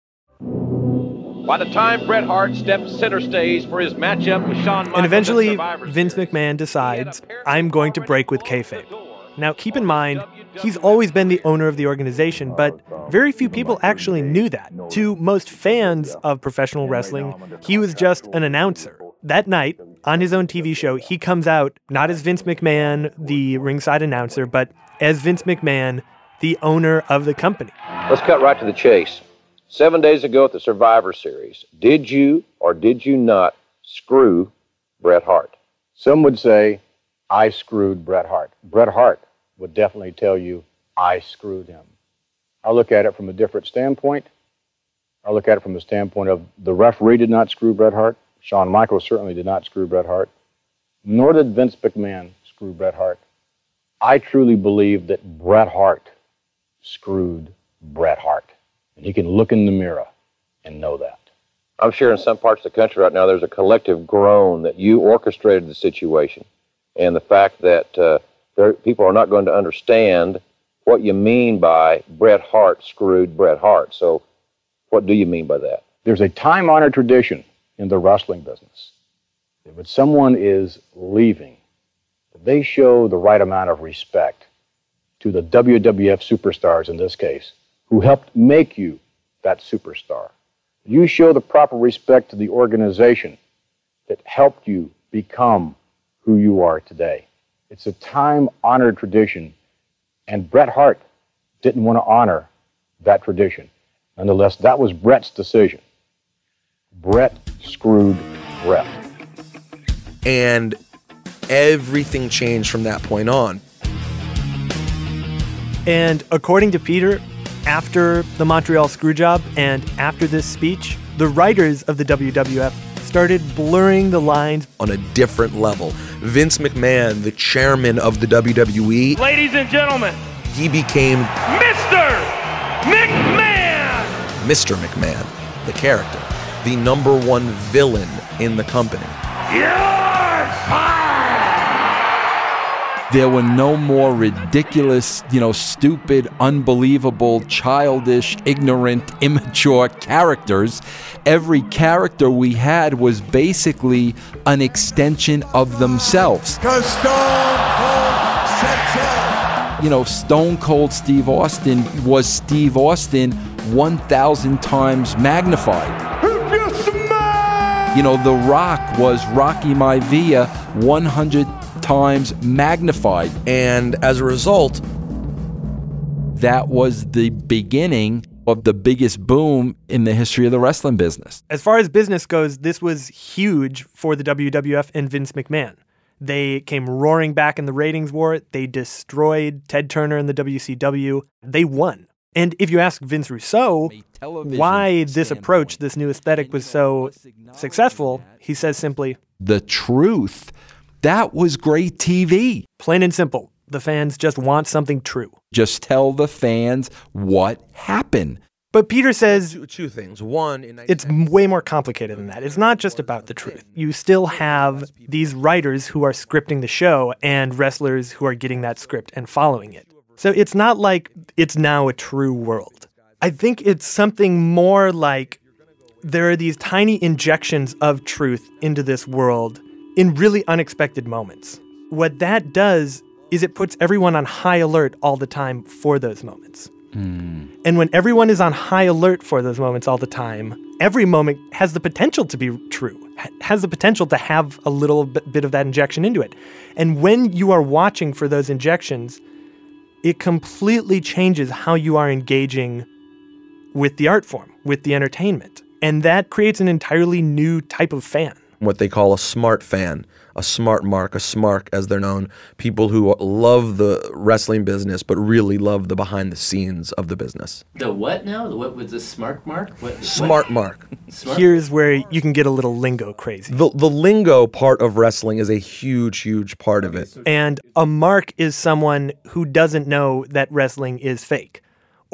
By the time Bret Hart steps center stage for his matchup with Shawn Michaels, and eventually, Vince McMahon decides, I'm going to break with kayfabe. Now, keep in mind, he's always been the owner of the organization, but very few people actually knew that. To most fans of professional wrestling, he was just an announcer. That night, on his own TV show, he comes out not as Vince McMahon, the ringside announcer, but as Vince McMahon, the owner of the company. Let's cut right to the chase. 7 days ago at the Survivor Series, did you or did you not screw Bret Hart? Some would say, I screwed Bret Hart. Bret Hart would definitely tell you, I screwed him. I look at it from a different standpoint. I look at it from the standpoint of the referee did not screw Bret Hart. Shawn Michaels certainly did not screw Bret Hart. Nor did Vince McMahon screw Bret Hart. I truly believe that Bret Hart screwed Bret Hart. And you can look in the mirror and know that. I'm sure in some parts of the country right now there's a collective groan that you orchestrated the situation. And the fact that people are not going to understand what you mean by Bret Hart screwed Bret Hart. So what do you mean by that? There's a time-honored tradition in the wrestling business that when someone is leaving, they show the right amount of respect to the WWF superstars in this case, who helped make you that superstar. You show the proper respect to the organization that helped you become who you are today. It's a time-honored tradition, and Bret Hart didn't want to honor that tradition. Nonetheless, that was Bret's decision. Bret screwed Bret. And everything changed from that point on. And according to Peter, after the Montreal Screwjob and after this speech, the writers of the WWF started blurring the lines on a different level. Vince McMahon, the chairman of the WWE, ladies and gentlemen, he became Mr. McMahon! Mr. McMahon, the character, the number one villain in the company. You're fired! There were no more ridiculous, stupid, unbelievable, childish, ignorant, immature characters. Every character we had was basically an extension of themselves. 'Cause Stone Cold said so. Stone Cold Steve Austin was Steve Austin 1,000 times magnified. The Rock was Rocky Maivia 100 times magnified. And as a result, that was the beginning of the biggest boom in the history of the wrestling business. As far as business goes, this was huge for the WWF and Vince McMahon. They came roaring back in the ratings war. They destroyed Ted Turner and the WCW. They won. And if you ask Vince Russo why this approach, this new aesthetic, was so successful, he says simply, the truth. That was great TV. Plain and simple. The fans just want something true. Just tell the fans what happened. But Peter says two things. One, it's way more complicated than that. It's not just about the truth. You still have these writers who are scripting the show and wrestlers who are getting that script and following it. So it's not like it's now a true world. I think it's something more like there are these tiny injections of truth into this world in really unexpected moments. What that does is it puts everyone on high alert all the time for those moments. And when everyone is on high alert for those moments all the time, every moment has the potential to be true, has the potential to have a little bit of that injection into it. And when you are watching for those injections, it completely changes how you are engaging with the art form, with the entertainment. And that creates an entirely new type of fan. What they call a smart fan, a smart mark, a smark as they're known, people who love the wrestling business but really love the behind the scenes of the business. The what now? What was the smart mark? Smart mark. Here's where you can get a little lingo crazy. The lingo part of wrestling is a huge, huge part of it. And a mark is someone who doesn't know that wrestling is fake,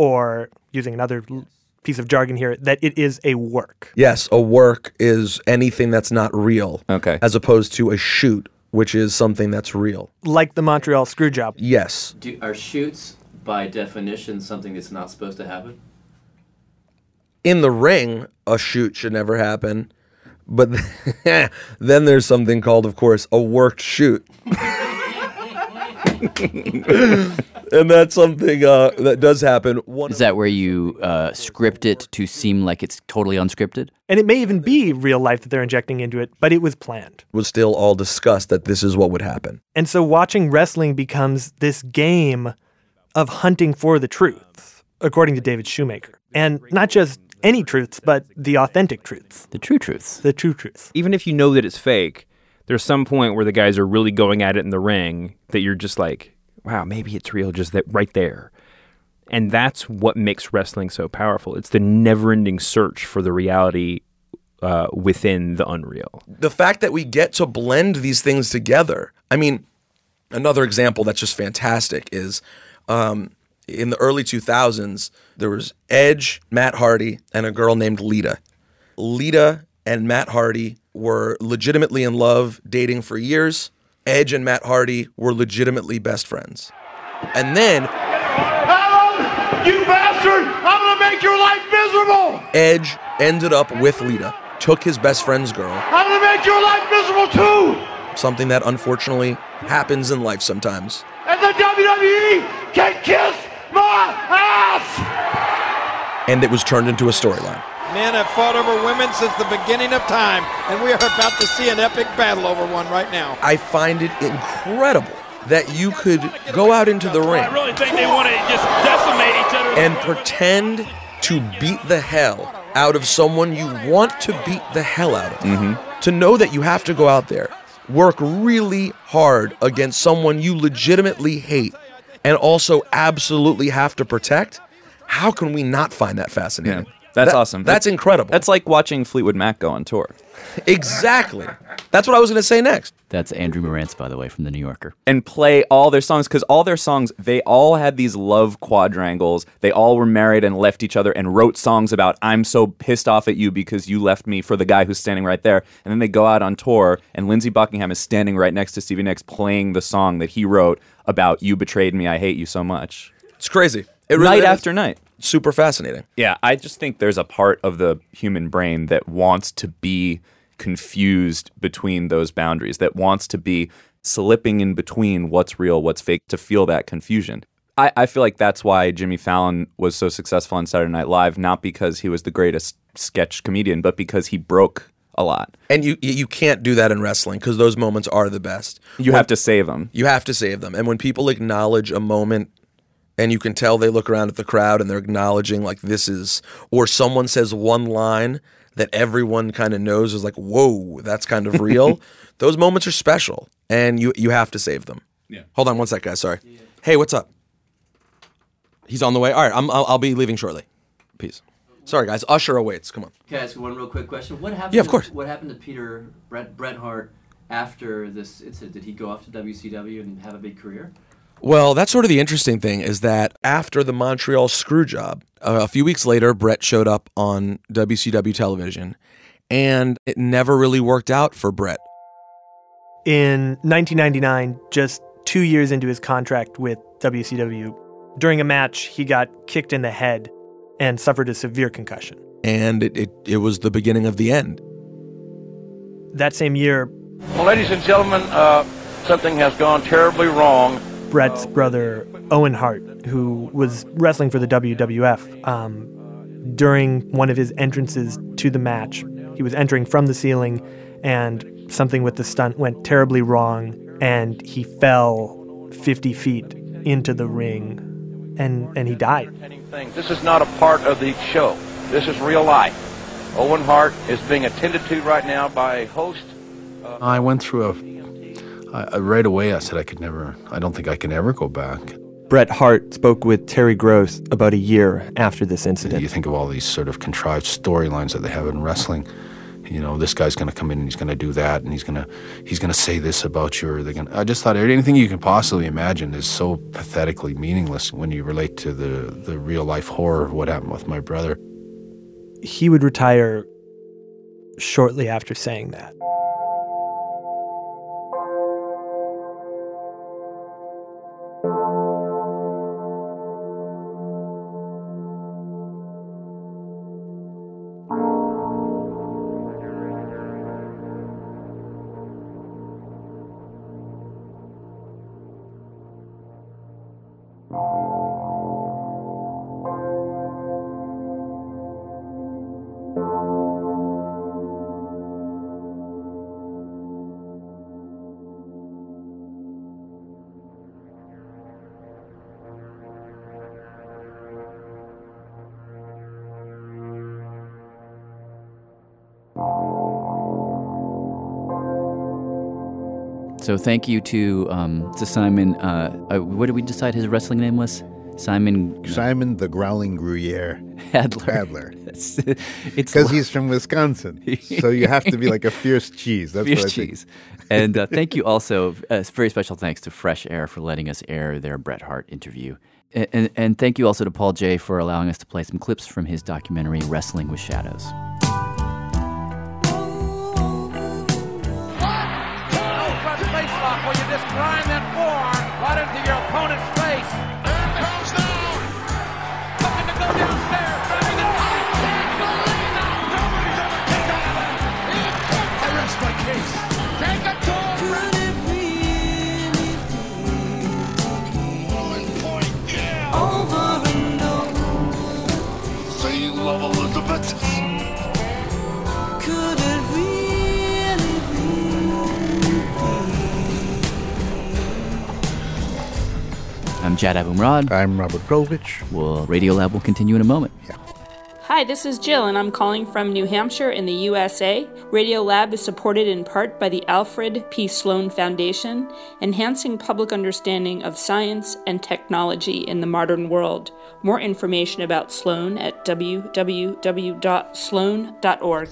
or using another piece of jargon here, that it is a work. Yes, a work is anything that's not real. Okay. As opposed to a shoot, which is something that's real. Like the Montreal Screwjob. Yes. Are shoots, by definition, something that's not supposed to happen? In the ring, a shoot should never happen. But then there's something called, of course, a worked shoot. And that's something that does happen. Is that where you script it to seem like it's totally unscripted? And it may even be real life that they're injecting into it, but it was planned. Was still all discussed that this is what would happen. And so watching wrestling becomes this game of hunting for the truth, according to David Shoemaker. And not just any truths, but the authentic truths. The true truths. The true truths. Even if you know that it's fake, there's some point where the guys are really going at it in the ring that you're just like, wow, maybe it's real just that right there. And that's what makes wrestling so powerful. It's the never-ending search for the reality within the unreal. The fact that we get to blend these things together. I mean, another example that's just fantastic is in the early 2000s, there was Edge, Matt Hardy, and a girl named Lita. Lita and Matt Hardy were legitimately in love, dating for years. Edge and Matt Hardy were legitimately best friends. And then Alan, you bastard! I'm gonna make your life miserable! Edge ended up with Lita, took his best friend's girl. I'm gonna make your life miserable too! Something that unfortunately happens in life sometimes. And the WWE can kiss my ass! And it was turned into a storyline. Men have fought over women since the beginning of time, and we are about to see an epic battle over one right now. I find it incredible that you could go out into the ring. I really think they want to just decimate each other. And pretend to beat the hell out of someone you want to beat the hell out of. Mm-hmm. To know that you have to go out there, work really hard against someone you legitimately hate, and also absolutely have to protect. How can we not find that fascinating? Yeah. That's awesome. That's incredible. That's like watching Fleetwood Mac go on tour. Exactly. That's what I was going to say next. That's Andrew Morantz, by the way, from The New Yorker. And play all their songs, because all their songs, they all had these love quadrangles. They all were married and left each other and wrote songs about, I'm so pissed off at you because you left me for the guy who's standing right there. And then they go out on tour, and Lindsey Buckingham is standing right next to Stevie Nicks playing the song that he wrote about, you betrayed me, I hate you so much. It's crazy. It really night is. after night. Super fascinating. Yeah, I just think there's a part of the human brain that wants to be confused between those boundaries, that wants to be slipping in between what's real, what's fake, to feel that confusion. I feel like that's why Jimmy Fallon was so successful on Saturday Night Live, not because he was the greatest sketch comedian, but because he broke a lot. And you can't do that in wrestling, because those moments are the best. You have to save them. You have to save them. And when people acknowledge a moment, and you can tell they look around at the crowd and they're acknowledging like this is, or someone says one line that everyone kind of knows is like, whoa, that's kind of real. Those moments are special, and you have to save them. Yeah. Hold on one sec, guys. Sorry. Yeah. Hey, what's up? He's on the way. All right, I'll be leaving shortly. Peace. Sorry, guys. Usher awaits. Come on. Can I ask one real quick question? What happened? Yeah, of course. What happened to Bret Hart after this incident? Did he go off to WCW and have a big career? Well, that's sort of the interesting thing, is that after the Montreal screw job, a few weeks later, Bret showed up on WCW television, and it never really worked out for Bret. In 1999, just 2 years into his contract with WCW, during a match, he got kicked in the head and suffered a severe concussion. And it was the beginning of the end. That same year, well, ladies and gentlemen, something has gone terribly wrong. Bret's brother, Owen Hart, who was wrestling for the WWF, during one of his entrances to the match, he was entering from the ceiling, and something with the stunt went terribly wrong, and he fell 50 feet into the ring, and he died. This is not a part of the show. This is real life. Owen Hart is being attended to right now by a host. I went through right away I said I don't think I can ever go back. Bret Hart spoke with Terry Gross about a year after this incident. You think of all these sort of contrived storylines that they have in wrestling. You know, this guy's going to come in and he's going to do that, and he's going to say this about you. I just thought anything you can possibly imagine is so pathetically meaningless when you relate to the real life horror of what happened with my brother. He would retire shortly after saying that. So thank you to Simon. What did we decide his wrestling name was? Simon the Growling Gruyere Adler. It's because he's from Wisconsin, so you have to be like a fierce cheese. That's fierce what I think. cheese. And thank you also, very special thanks to Fresh Air for letting us air their Bret Hart interview. And thank you also to Paul Jay for allowing us to play some clips from his documentary, Wrestling with Shadows. Where you just grind that forearm right into your opponent's face. There it comes now. Looking to go downstairs. Driving the can't believe it. Nobody's ever taken that. I rest my case. Take it to him. Could it really be? Point, yeah. Over and over. Say you love Elizabeth. Could it really be? I'm Jad Abumrad. I'm Robert Krulwich. Radiolab will continue in a moment. Yeah. Hi, this is Jill, and I'm calling from New Hampshire in the USA. Radiolab is supported in part by the Alfred P. Sloan Foundation, enhancing public understanding of science and technology in the modern world. More information about Sloan at www.sloan.org.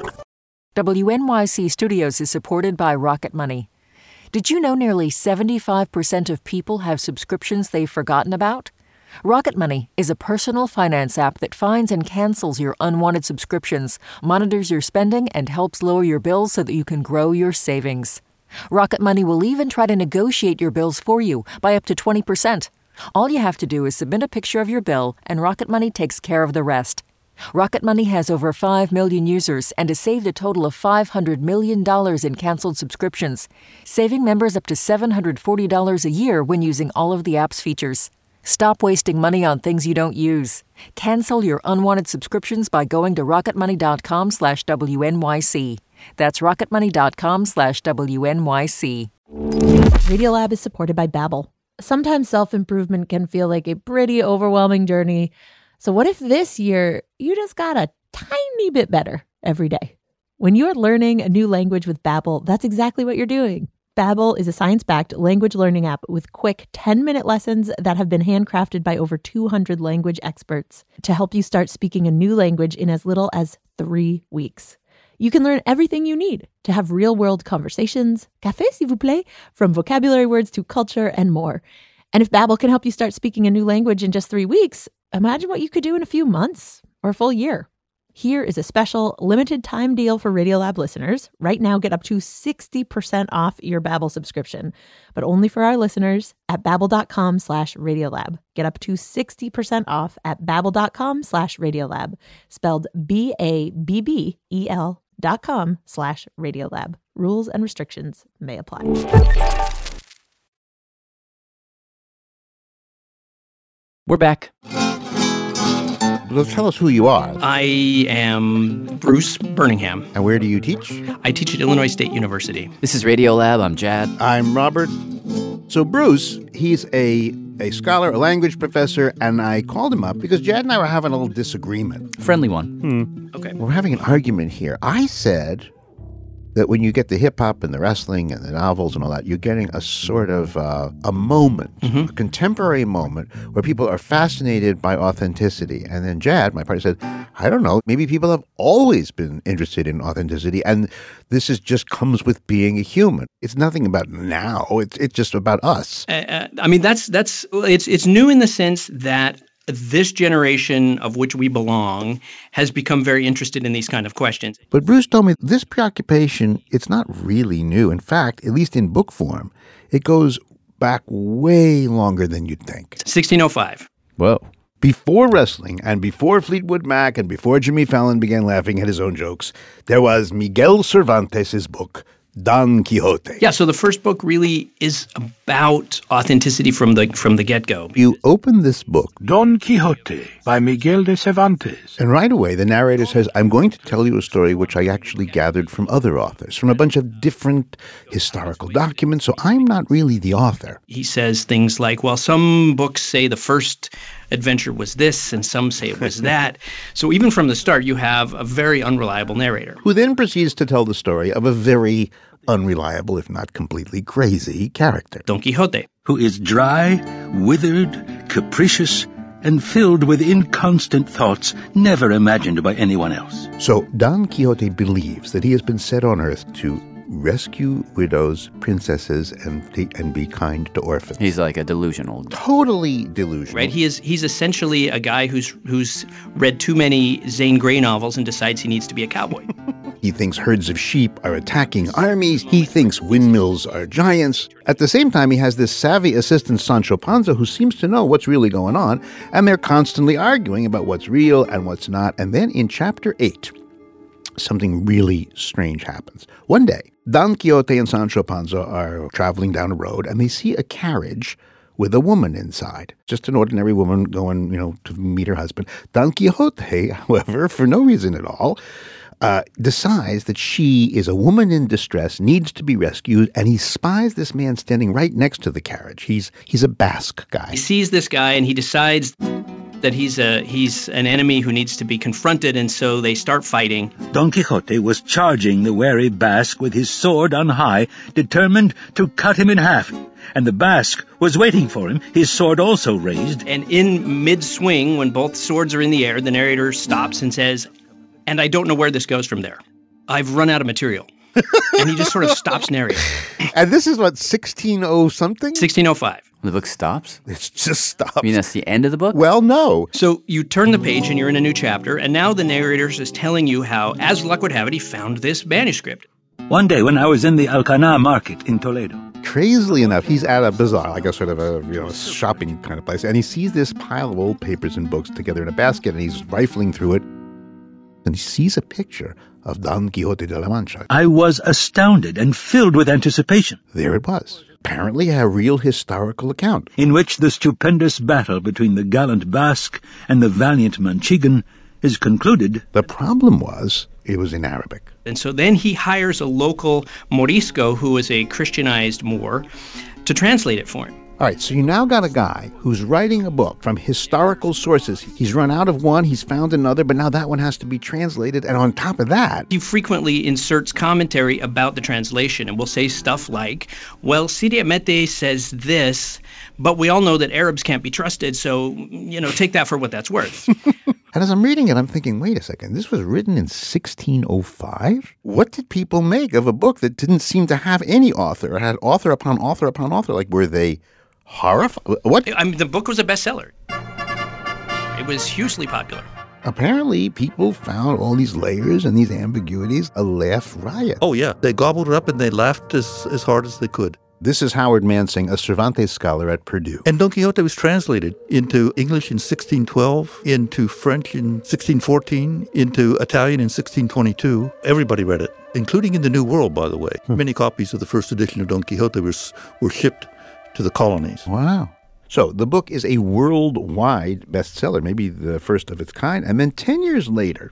WNYC Studios is supported by Rocket Money. Did you know nearly 75% of people have subscriptions they've forgotten about? Rocket Money is a personal finance app that finds and cancels your unwanted subscriptions, monitors your spending, and helps lower your bills so that you can grow your savings. Rocket Money will even try to negotiate your bills for you by up to 20%. All you have to do is submit a picture of your bill, and Rocket Money takes care of the rest. Rocket Money has over 5 million users and has saved a total of $500 million in canceled subscriptions, saving members up to $740 a year when using all of the app's features. Stop wasting money on things you don't use. Cancel your unwanted subscriptions by going to rocketmoney.com/WNYC. That's rocketmoney.com/WNYC. Radiolab is supported by Babbel. Sometimes self-improvement can feel like a pretty overwhelming journey. So what if this year you just got a tiny bit better every day? When you're learning a new language with Babbel, that's exactly what you're doing. Babbel is a science-backed language learning app with quick 10-minute lessons that have been handcrafted by over 200 language experts to help you start speaking a new language in as little as 3 weeks. You can learn everything you need to have real-world conversations, café s'il vous plaît, from vocabulary words to culture and more. And if Babbel can help you start speaking a new language in just 3 weeks, imagine what you could do in a few months or a full year. Here is a special limited time deal for Radiolab listeners. Right now, get up to 60% off your Babbel subscription, but only for our listeners at babbel.com/Radiolab. Get up to 60% off at babbel.com/Radiolab, spelled BABBEL.com/Radiolab. Rules and restrictions may apply. We're back. Tell us who you are. I am Bruce Birmingham. And where do you teach? I teach at Illinois State University. This is Radiolab. I'm Jad. I'm Robert. So Bruce, he's a scholar, a language professor, and I called him up because Jad and I were having a little disagreement. Friendly one. Okay. We're having an argument here. I said that when you get the hip-hop and the wrestling and the novels and all that, you're getting a sort of a moment, a contemporary moment where people are fascinated by authenticity. And then Jad, my partner, said, I don't know, maybe people have always been interested in authenticity, and this is just comes with being a human. It's nothing about now. It's just about us. I mean, it's new in the sense that this generation of which we belong has become very interested in these kind of questions. But Bruce told me this preoccupation, it's not really new. In fact, at least in book form, it goes back way longer than you'd think. 1605. Whoa. Before wrestling and before Fleetwood Mac and before Jimmy Fallon began laughing at his own jokes, there was Miguel Cervantes' book, Don Quixote. Yeah, so the first book really is about authenticity from the get-go. You open this book, Don Quixote by Miguel de Cervantes. And right away, the narrator says, I'm going to tell you a story which I actually gathered from other authors, from a bunch of different historical documents, so I'm not really the author. He says things like, well, some books say the first adventure was this, and some say it was that. So even from the start, you have a very unreliable narrator. Who then proceeds to tell the story of a very unreliable, if not completely crazy, character. Don Quixote. Who is dry, withered, capricious, and filled with inconstant thoughts never imagined by anyone else. So Don Quixote believes that he has been set on earth to rescue widows, princesses, and be kind to orphans. He's like a delusional. Totally delusional. Right? He's essentially a guy who's read too many Zane Grey novels and decides he needs to be a cowboy. He thinks herds of sheep are attacking armies. He thinks windmills are giants. At the same time, he has this savvy assistant, Sancho Panza, who seems to know what's really going on, and they're constantly arguing about what's real and what's not. And then in chapter 8, something really strange happens. One day, Don Quixote and Sancho Panza are traveling down a road, and they see a carriage with a woman inside. Just an ordinary woman going, to meet her husband. Don Quixote, however, for no reason at all, decides that she is a woman in distress, needs to be rescued, and he spies this man standing right next to the carriage. He's a Basque guy. He sees this guy, and he decides that he's an enemy who needs to be confronted, and so they start fighting. Don Quixote was charging the wary Basque with his sword on high, determined to cut him in half. And the Basque was waiting for him, his sword also raised. And in mid-swing, when both swords are in the air, the narrator stops and says, "And I don't know where this goes from there. I've run out of material." And he just sort of stops narrating. And this is what, 16-something? 1605. The book stops? It just stops. You mean that's the end of the book? Well, no. So you turn the page and you're in a new chapter, and now the narrator is telling you how, as luck would have it, he found this manuscript. One day when I was in the Alcana market in Toledo. Crazily enough, he's at a bazaar, like a sort of a shopping kind of place, and he sees this pile of old papers and books together in a basket, and he's rifling through it, and he sees a picture of Don Quixote de la Mancha. I was astounded and filled with anticipation. There it was. Apparently a real historical account. In which the stupendous battle between the gallant Basque and the valiant Manchegan is concluded. The problem was, it was in Arabic. And so then he hires a local Morisco, who is a Christianized Moor, to translate it for him. All right, so you now got a guy who's writing a book from historical sources. He's run out of one, he's found another, but now that one has to be translated. And on top of that, he frequently inserts commentary about the translation and will say stuff like, well, Sidi Amete says this, but we all know that Arabs can't be trusted, so, take that for what that's worth. And as I'm reading it, I'm thinking, wait a second, this was written in 1605? What did people make of a book that didn't seem to have any author? It had author upon author upon author. Like, were they horrified? What? I mean, the book was a bestseller. It was hugely popular. Apparently, people found all these layers and these ambiguities a laugh riot. Oh, yeah. They gobbled it up and they laughed as hard as they could. This is Howard Mansing, a Cervantes scholar at Purdue. And Don Quixote was translated into English in 1612, into French in 1614, into Italian in 1622. Everybody read it, including in the New World, by the way. Many copies of the first edition of Don Quixote were shipped to the colonies. Wow. So the book is a worldwide bestseller, maybe the first of its kind. And then 10 years later,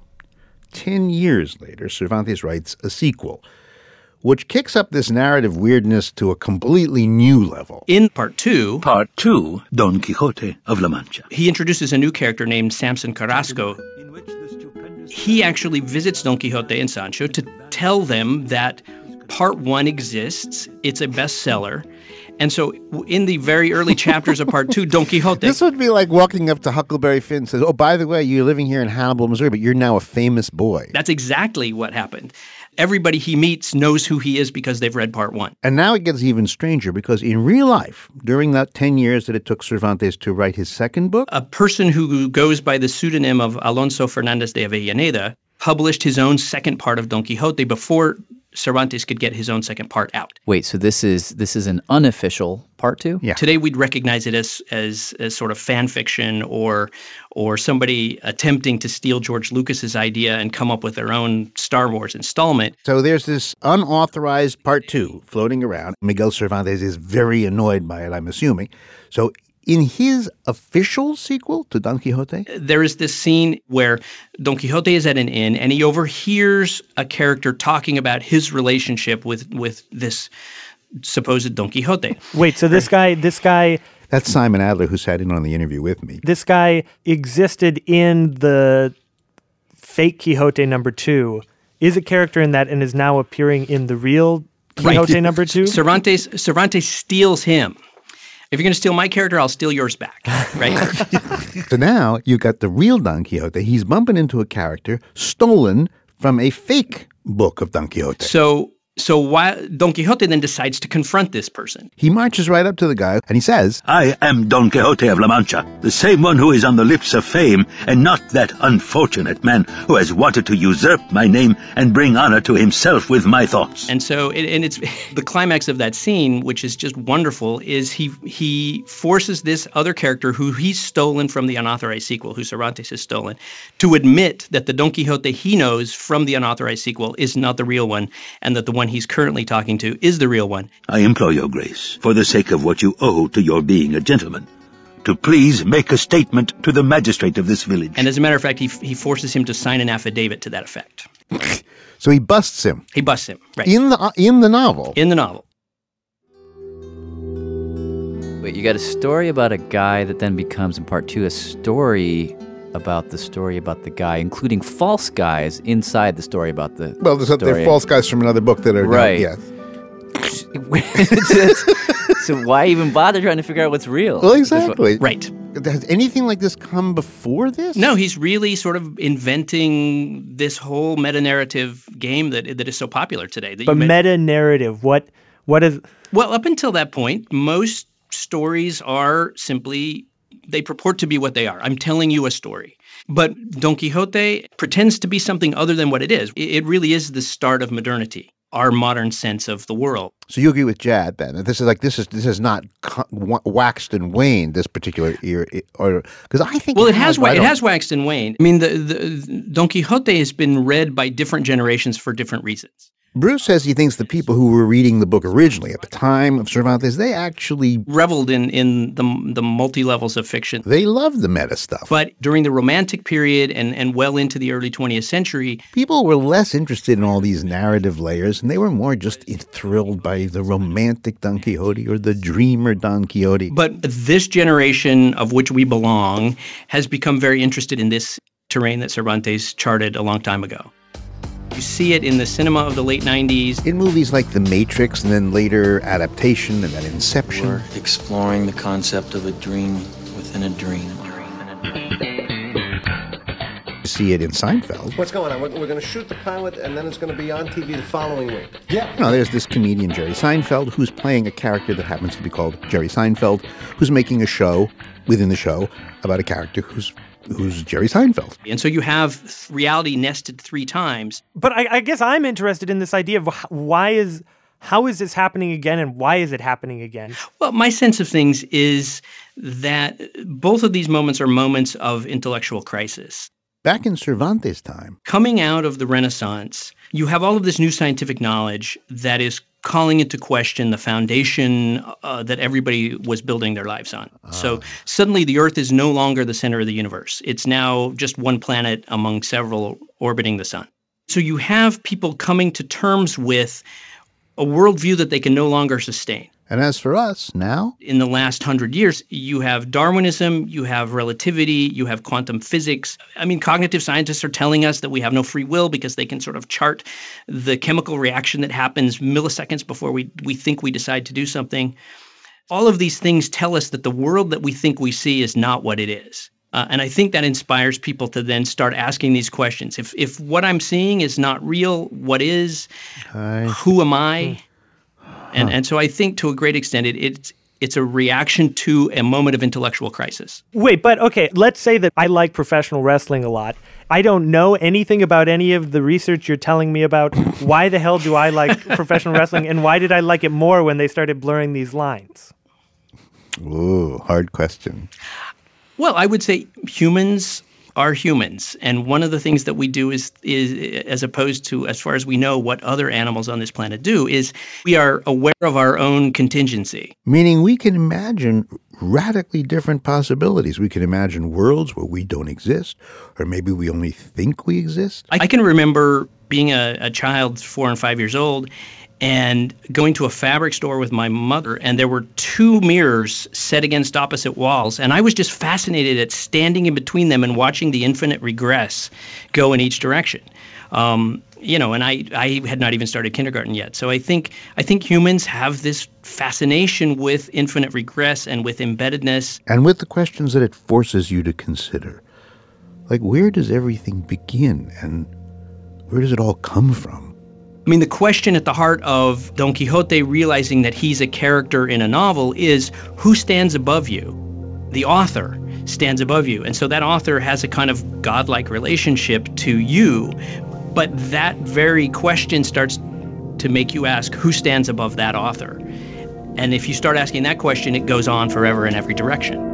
Cervantes writes a sequel, which kicks up this narrative weirdness to a completely new level. In Part 2, Don Quixote of La Mancha, he introduces a new character named Samson Carrasco. He actually visits Don Quixote and Sancho to tell them that Part 1 exists, it's a bestseller. And so in the very early chapters of Part 2, Don Quixote... This would be like walking up to Huckleberry Finn and says, oh, by the way, you're living here in Hannibal, Missouri, but you're now a famous boy. That's exactly what happened. Everybody he meets knows who he is because they've read Part 1. And now it gets even stranger because in real life, during that 10 years that it took Cervantes to write his second book, a person who goes by the pseudonym of Alonso Fernandez de Avellaneda published his own second part of Don Quixote before Cervantes could get his own second part out. Wait, so this is an unofficial Part 2? Yeah. Today we'd recognize it as sort of fan fiction or somebody attempting to steal George Lucas's idea and come up with their own Star Wars installment. So there's this unauthorized Part 2 floating around. Miguel Cervantes is very annoyed by it, I'm assuming. So in his official sequel to Don Quixote, there is this scene where Don Quixote is at an inn and he overhears a character talking about his relationship with this supposed Don Quixote. Wait, so this guy... That's Simon Adler, who sat in on the interview with me. This guy existed in the fake Quixote number 2, is a character in that, and is now appearing in the real Quixote number 2? Cervantes steals him. If you're going to steal my character, I'll steal yours back, right? So now you've got the real Don Quixote. He's bumping into a character stolen from a fake book of Don Quixote. So while Don Quixote then decides to confront this person. He marches right up to the guy and he says, I am Don Quixote of La Mancha, the same one who is on the lips of fame, and not that unfortunate man who has wanted to usurp my name and bring honor to himself with my thoughts. And so, it's the climax of that scene, which is just wonderful, is he forces this other character who he's stolen from the unauthorized sequel, who Cervantes has stolen, to admit that the Don Quixote he knows from the unauthorized sequel is not the real one, and that the one he's currently talking to is the real one. I implore your grace, for the sake of what you owe to your being a gentleman, to please make a statement to the magistrate of this village. And as a matter of fact, he forces him to sign an affidavit to that effect. So he busts him. He busts him, right. In the novel. In the novel. Wait, you got a story about a guy that then becomes, in part 2, a story about the guy, including false guys inside the story about the Well, they're false guys from another book that are right. Yes. So why even bother trying to figure out what's real? Well, exactly. Right. Has anything like this come before this? No, he's really sort of inventing this whole meta-narrative game that is so popular today. But meta-narrative, what is... Well, up until that point, most stories are simply, they purport to be what they are. I'm telling you a story. But Don Quixote pretends to be something other than what it is. It really is the start of modernity, our modern sense of the world. So you agree with Jad then? That this is not waxed and waned, this particular era, or because I think it has waxed and waned. I mean, the Don Quixote has been read by different generations for different reasons. Bruce says he thinks the people who were reading the book originally at the time of Cervantes, they actually reveled in the multi-levels of fiction. They loved the meta stuff. But during the Romantic period and well into the early 20th century, people were less interested in all these narrative layers, and they were more just thrilled by the romantic Don Quixote or the dreamer Don Quixote. But this generation of which we belong has become very interested in this terrain that Cervantes charted a long time ago. You see it in the cinema of the late 90s. In movies like The Matrix and then later Adaptation and then Inception. We're exploring the concept of a dream within a dream. You see it in Seinfeld. What's going on? We're going to shoot the pilot and then it's going to be on TV the following week. Yeah. No, there's this comedian, Jerry Seinfeld, who's playing a character that happens to be called Jerry Seinfeld, who's making a show within the show about a character who's Jerry Seinfeld. And so you have reality nested 3 times. But I guess I'm interested in this idea of how is this happening again and why is it happening again? Well, my sense of things is that both of these moments are moments of intellectual crisis. Back in Cervantes' time, coming out of the Renaissance, you have all of this new scientific knowledge that is calling into question the foundation that everybody was building their lives on. So suddenly the Earth is no longer the center of the universe. It's now just one planet among several orbiting the sun. So you have people coming to terms with a worldview that they can no longer sustain. And as for us now, in the last 100 years, you have Darwinism, you have relativity, you have quantum physics. I mean, cognitive scientists are telling us that we have no free will because they can sort of chart the chemical reaction that happens milliseconds before we think we decide to do something. All of these things tell us that the world that we think we see is not what it is. And I think that inspires people to then start asking these questions. If what I'm seeing is not real, what is? Who am I? And so I think to a great extent it's a reaction to a moment of intellectual crisis. Wait, but okay, let's say that I like professional wrestling a lot. I don't know anything about any of the research you're telling me about. Why the hell do I like professional wrestling, and why did I like it more when they started blurring these lines? Ooh, hard question. Well, I would say humans are humans. And one of the things that we do is as opposed to, as far as we know, what other animals on this planet do, is we are aware of our own contingency. Meaning we can imagine radically different possibilities. We can imagine worlds where we don't exist, or maybe we only think we exist. I can remember being a child, 4 and 5 years old, and going to a fabric store with my mother, and there were 2 mirrors set against opposite walls, and I was just fascinated at standing in between them and watching the infinite regress go in each direction. And I had not even started kindergarten yet. So I think humans have this fascination with infinite regress and with embeddedness. And with the questions that it forces you to consider. Like, where does everything begin, and where does it all come from? I mean, the question at the heart of Don Quixote realizing that he's a character in a novel is, who stands above you? The author stands above you. And so that author has a kind of godlike relationship to you. But that very question starts to make you ask, who stands above that author? And if you start asking that question, it goes on forever in every direction.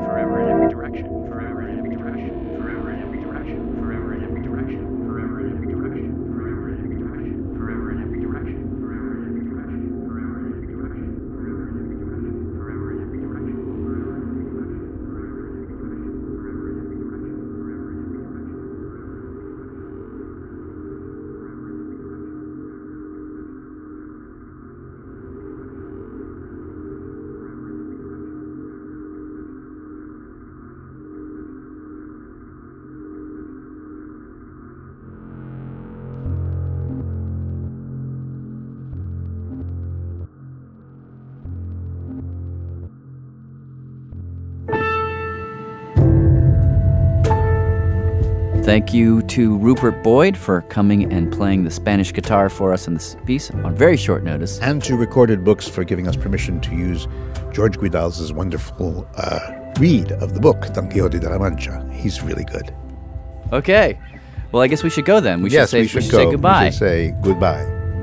Thank you to Rupert Boyd for coming and playing the Spanish guitar for us in this piece on very short notice. And to Recorded Books for giving us permission to use George Guidal's wonderful read of the book, Don Quixote de la Mancha. He's really good. Okay. Well, I guess we should go then. We should say goodbye. We should say goodbye.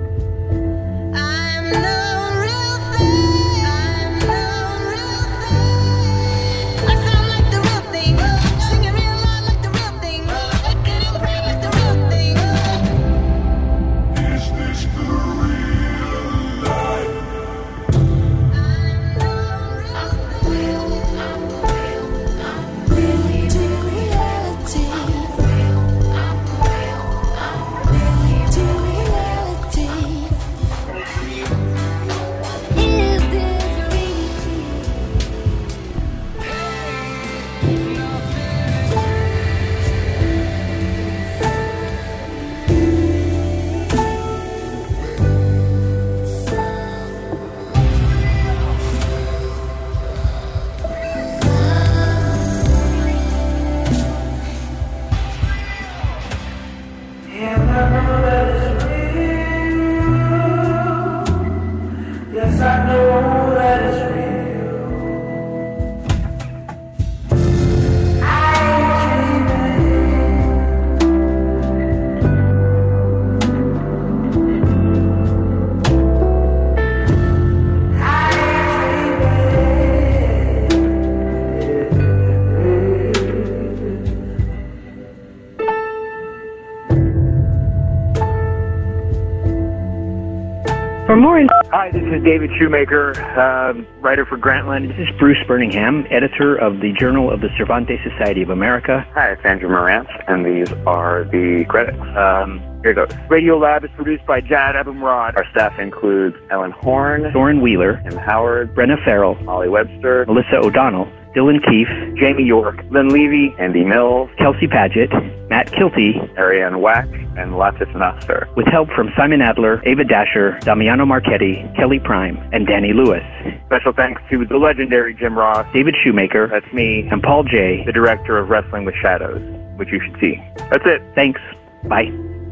Hi, this is David Shoemaker, writer for Grantland. This is Bruce Birmingham, editor of the Journal of the Cervantes Society of America. Hi, it's Andrew Morantz, and these are the credits. Here goes. Radio Lab is produced by Jad Abumrad. Our staff includes Ellen Horn, Thorin Wheeler, Tim Howard, Brenna Farrell, Molly Webster, Melissa O'Donnell, Dylan Keefe, Jamie York, Lynn Levy, Andy Mills, Kelsey Padgett, Matt Kilty, Ariane Wack, and Latif Nasser. With help from Simon Adler, Ava Dasher, Damiano Marchetti, Kelly Prime, and Danny Lewis. Special thanks to the legendary Jim Ross, David Shoemaker, that's me, and Paul J., the director of Wrestling with Shadows, which you should see. That's it. Thanks. Bye.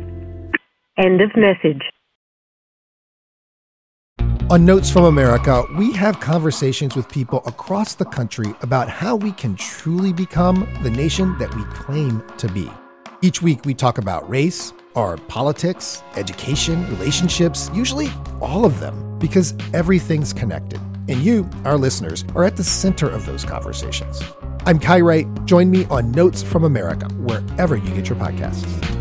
End of message. On Notes from America, we have conversations with people across the country about how we can truly become the nation that we claim to be. Each week, we talk about race, our politics, education, relationships, usually all of them, because everything's connected. And you, our listeners, are at the center of those conversations. I'm Kai Wright. Join me on Notes from America, wherever you get your podcasts.